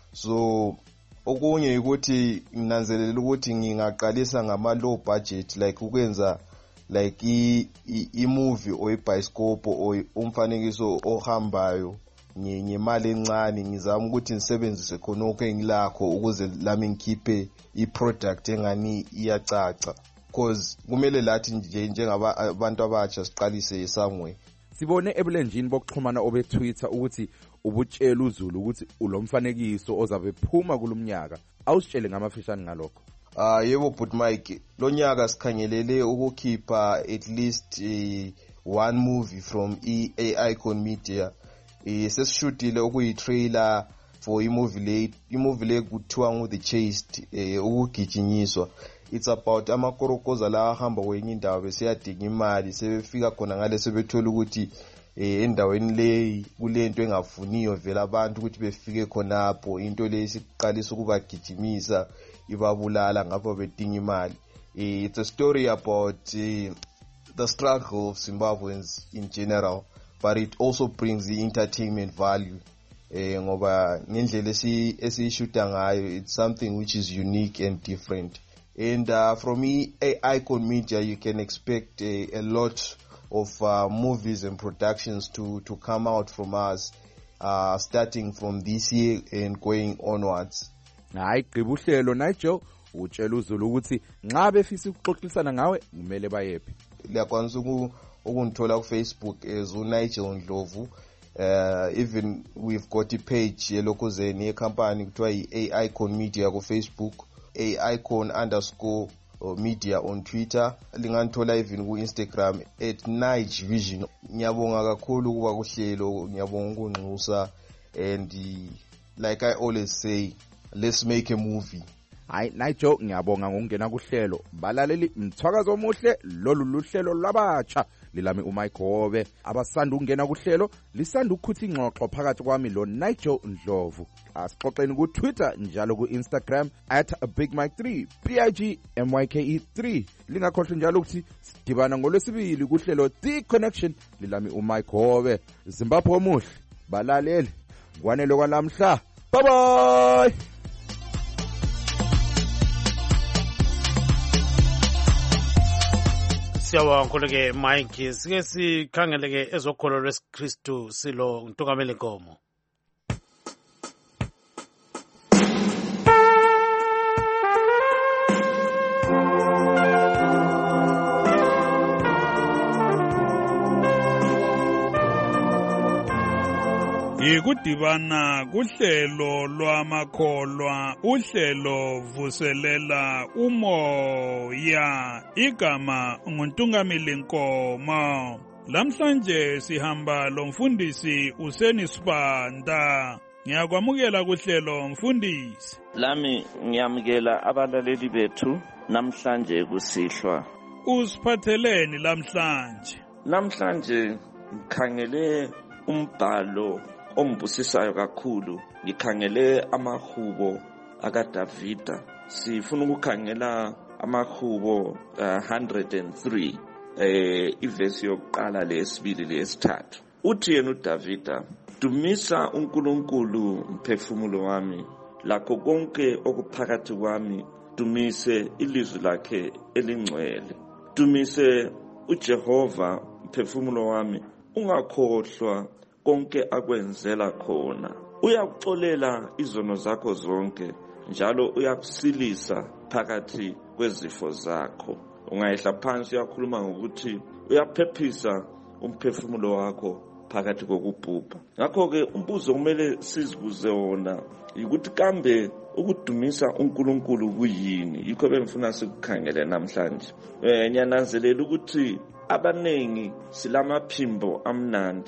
So okunye ukuthi nginanzelela ukuthi ngingaqalisa ngama low budget like ukwenza like i, i, i movie or ibiscope or umfanekiso ohambayo ngemali encane ngizama ukuthi nisebenzise khona konke engilakho ukuze lami ngikhiphe i product engani iyacaca because kumele lathi nje njengabantu abatsha siqalise somewhere. Sibone ebulenjini bokuxhumana obe Twitter ukuthi ubutshela uZulu ukuthi ulomfanekiso ozabe phuma kulomnyaka. Awusitshele ngamafishane ngalokho. Ah uh, yebo but Mike lo nyaka sikhangelele ukukhipha at least uh, one movie from E A Icon Media. Eh sesishutile okuyi trailer for i movie le i movie le kuthiwa ngu The Chased eh ukugijinyiswa. It's about amakorokoza la ahamba kwenye indawo besiyadinga imali sebefika khona ngale sebethola ukuthi eh endaweni le kulento engafuniyo vela abantu ukuthi befike khonapho into le isiqalisa ukubagijimisa ibabulala ngapho bedinga imali. It's a story about uh, the struggle of Zimbabweans in general, but it also brings the entertainment value. Eh ngoba ngendlela esi esishuta ngayo it's something which is unique and different. And uh, from me, Icon Media, you can expect a, a lot of uh, movies and productions to, to come out from us, uh, starting from this year and going onwards. Hayi gqiba uhlelo Nigel utshela uZulu ukuthi nxa befisa ukuxoxisana ngawe kumele bayephi. Liyakwanisa ukungithola ku Facebook as uNigel Ndlovu. Uh, even we've got a page yelokozeni ye company kuthiwa i Icon Media ku Facebook. A icon underscore media on Twitter. Linganthola even ku Instagram at Nige Vision. Ngiyabonga kakhulu kuba kuhlelo, ngiyabonga ukunxusa, and like I always say, let's make a movie. Hayi Nigel ngiyabonga ngokungena kuhlelo. Balaleli mthwakazo omuhle lolu luhlelo labatsha lilami uMayigobe abasanda ukungena kuhlelo lisanda ukukhuthi ingxoxo phakathi kwami lo Nigel Ndlovu. Asixoxeni ku Twitter njalo ku Instagram at big mike three B I G M Y K E three. Lingakhohlwa njalo ukuthi sidibana ngolwesibili kuhlelo The Connection lilami uMayigobe. Zimbabwe omuhle balaleli kwanele kwalamhla. Bye bye. Siyabonga ke Mike, sike sikhangeleke ezokholo lweSikristu silo Ntungameli Nkomo. Yikudibana kuhlelo lwamakholwa, uhlelo vuselela umoya, igama nguNtungameli Nkomo. Lamhlanje sihamba lomfundisi Useni Sibanda. Ngiyakwamukela kuhlelo mfundisi. Lami ngiyamukela abalaleli bethu namhlanje kusihlwa. Usiphatheleni lamhlanje? Namhlanje ngikhangele umbhalo ombusisayo kakhulu. Ngikhangele amahubo akaDavida. Sifuna ukukhangela amahubo uh, one hundred and three, eh ivesi yokuqala lesibili lesithathu. Uthi yena uDavida, dumisa uNkulunkulu mphefumulo wami, lakho konke okuphakathi kwami dumise ilizwi lakhe elingcwele. Dumise uJehova mphefumulo wami, ungakhohlwa konke akwenzela khona. Uyakuxolela izono zakho zonke, njalo uyakusilisa phakathi kwezifo zakho. Ungayehla phansi uyakhuluma ngokuthi uyaphephisa umphefumulo wakho phakathi kokubhubha. Ngakho ke umbuzo kumele sizibuze wona ukuthi kambe ukudumisa uNkulunkulu kuyini? Yikho bengifuna sikukhangele namhlanje. Eh nyananzelela ukuthi abanengi silamaphimbo amnandi,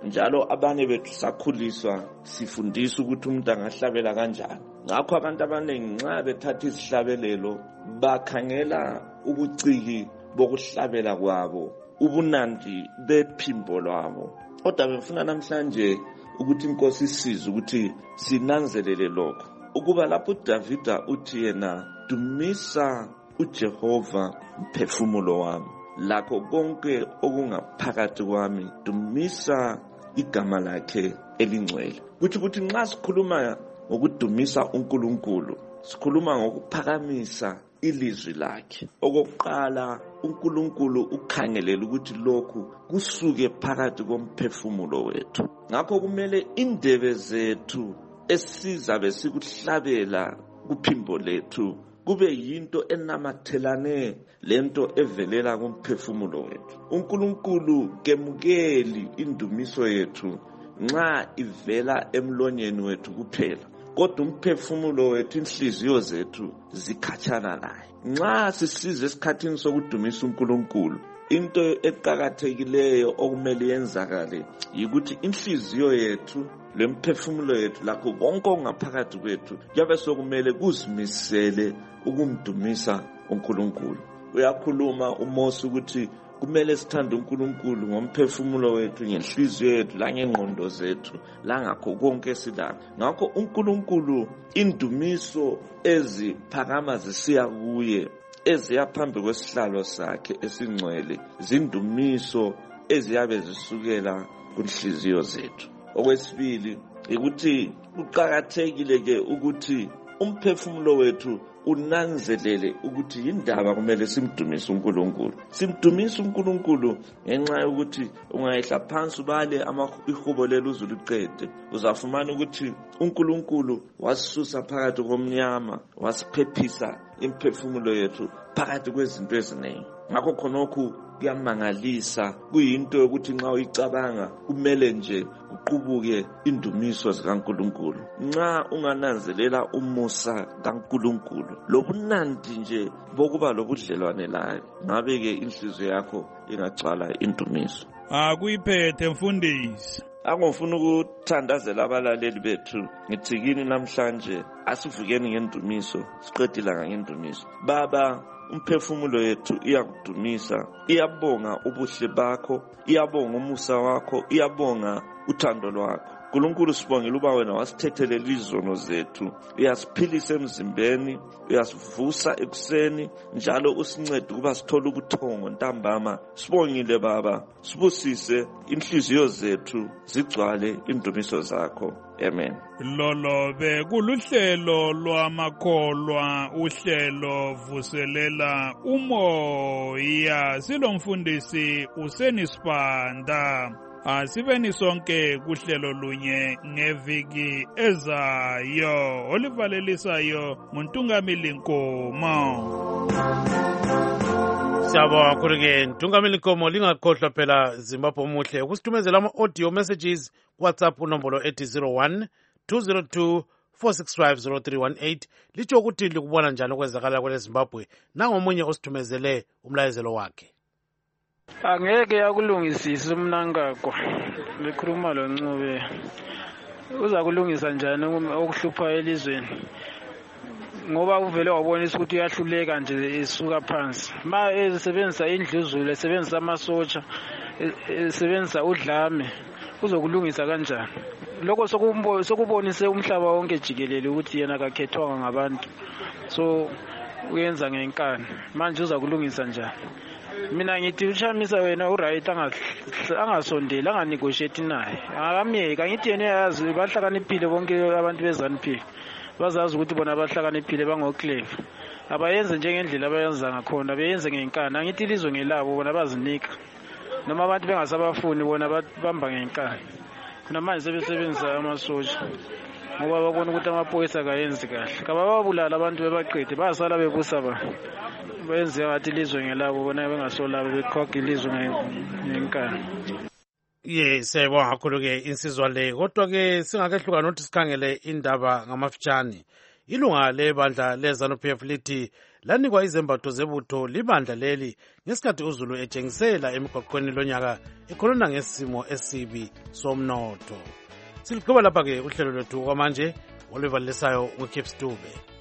njalo abanye bethu sakhuliswa sifundisa ukuthi umuntu angahlabela kanjani. Ngakho abantu abaningi nxa bethatha isihlabelelo bakhangela ubuciki bokuhlabela kwabo, ubunandi bephimbo lwabo. Kodwa befuna namhlanje ukuthi inkosi isize ukuthi sinanzelele lokho, ukuba lapho uDavida uthi yena dumisa uJehova mphefumulo wami, lakho konke okungaphakathi kwami dumisa igama lakhe elingcwele. Kuthi ukuthi nxa sikhuluma ngokudumisa uNkulunkulu, sikhuluma ngokuphakamisa ilizwi lakhe. Okokuqala, uNkulunkulu ukhangelela ukuthi lokhu kusuke phakathi komphefumulo wethu. Ngakho kumele indebe zethu esizabe sikuhlabela kuphimbo lethu kube yinto enamathelane lento evelela kumphefumulo wethu. uNkulunkulu kemukeli indumiso yethu nxa ivela emlonyeni wethu kuphela, kodwa umphefumulo wethu, inhliziyo zethu zikhatshana naye. Nxa sisize esikhathini sokudumisa uNkulunkulu, into eqakathekileyo okumele yenzakale yikuthi inhliziyo yethu lemphefumulo yethu lakho konke ongaphakathi kwethu kuyabe sokumele kuzimisele ukumdumisa uNkulunkulu. Uyakhuluma uMose ukuthi kumele sithande uNkulunkulu ngomphefumulo wethu, ngenhliziyo yethu, langengqondo zethu, langakho konke esilakho. Ngakho uNkulunkulu indumiso eziphakama zisiya kuye, eziya phambi kwesihlalo sakhe esingcwele, zindumiso eziyabe zisukela kunhliziyo zethu. Okwesibili ukuthi kuqakathekile ke ukuthi umphefumulo wethu unanzelele ukuthi indaba kumele simdumise uNkulunkulu. Simdumise uNkulunkulu ngenxa yokuthi ungayihla phansi ubale ihubo lelo uzuluqede, uzafumana ukuthi uNkulunkulu wasisusa phakathi komnyama, wasiphephisa imphefumulo yethu phakathi kwezinto eziningi. Ngakho khonokhu kuyamangalisa, kuyinto yokuthi nxa uyicabanga kumele nje uqubuke indumiso zikaNkulunkulu. Nxa ungananzelela umusa kaNkulunkulu lobunandi nje bokuba lobudlelwane laye, ngabe ke inhliziyo yakho ingagcwala indumiso. Akuyiphethe mfundisi. Angofuna ukuthandazela abalaleli bethu, ngithi kini namhlanje asivukeni ngendumiso, siqedile ngendumiso. Baba, umphefumulo yethu iyakudumisa, iyabonga ubuhle bakho, iyabonga umusa wakho, iyabonga uthando lwakho. Nkulunkulu sibongile uba wena wasithethelela izono zethu, uyasiphilisa emzimbeni, uyasivusa ekuseni, njalo usincede ukuba sithole ubuthongo ntambama. Sibongile Baba, sibusise inhliziyo zethu zigcwale indumiso zakho. Amen. Lolo be kuluhlelo lwamakholwa, uhlelo vuselela umoya. Silomfundisi uSenisibanda. Asibeni sonke kuhlelo lunye ngeviki ezayo. Olivalelisayo Muntungamili Nkomo. Siyabonga kakhulu-ke Ntungamili Nkomo. Lingakhohlwa phela Zimbabwe Muhle ukusithumezela ama-audio messages WhatsApp unombolo ethi zero one two zero two four six five zero three one eight. Litsho ukuthi likubona njani okwenzakala kwele Zimbabwe. Nangomunye osithumezele umlayezelo wakhe. Angeke yakulungisisa umnankakwa likhuluma lo Ncube. Uza kulungisa njani okuhlupha elizweni? Ngoba uvele wabonisa ukuthi uyahluleka nje isuka phansi. Ma esebenzisa indluzulu, esebenzisa amasotsha, esebenzisa udlame, uzokulungisa kanjani? Lokho sokubonise umhlaba wonke jikelele ukuthi yena akakhethwanga ngabantu. So uyenza ngenkani. Manje uza kulungisa njani? Mina ngithi uShamisa wena uright angasondeli anganegotiate naye. Akamyeka ngithi yena yazi bahlakaniphile bonke abantu beZANU-P. Bazazi ukuthi bona bahlakaniphile bangoclave. Abayenze njengendlela abayenza ngakhona, beyenze ngenkani. Angithi ilizwe ngelabo bona bazinika. Noma abantu bengasabafuni bona bamba ngenkani. Namanje sebesebenzisa amasotsha. Ngoba babona ukuthi amaphoyisa akayenzi kahle. Kabababulala abantu bebaqede basala bebusa ba. Benze ngathi ilizwe ngelabo bona bengasolabo bekhokha ilizwe ngenkani. Yes, siyabonga kakhulu-ke insizwa le. Kodwa-ke singakehluka nokuthi sikhangele indaba ngamafitshane. Ilunga lebandla leZANU-P F lithi lanikwa izembatho zebutho libandla leli ngesikhathi uZulu etshengisela emigwaqweni lonyaka ekhuluma ngesimo esibi somnotho. Siligqiba lapha-ke uhlelo lwethu kwamanje oluvalisayo uKips Dube.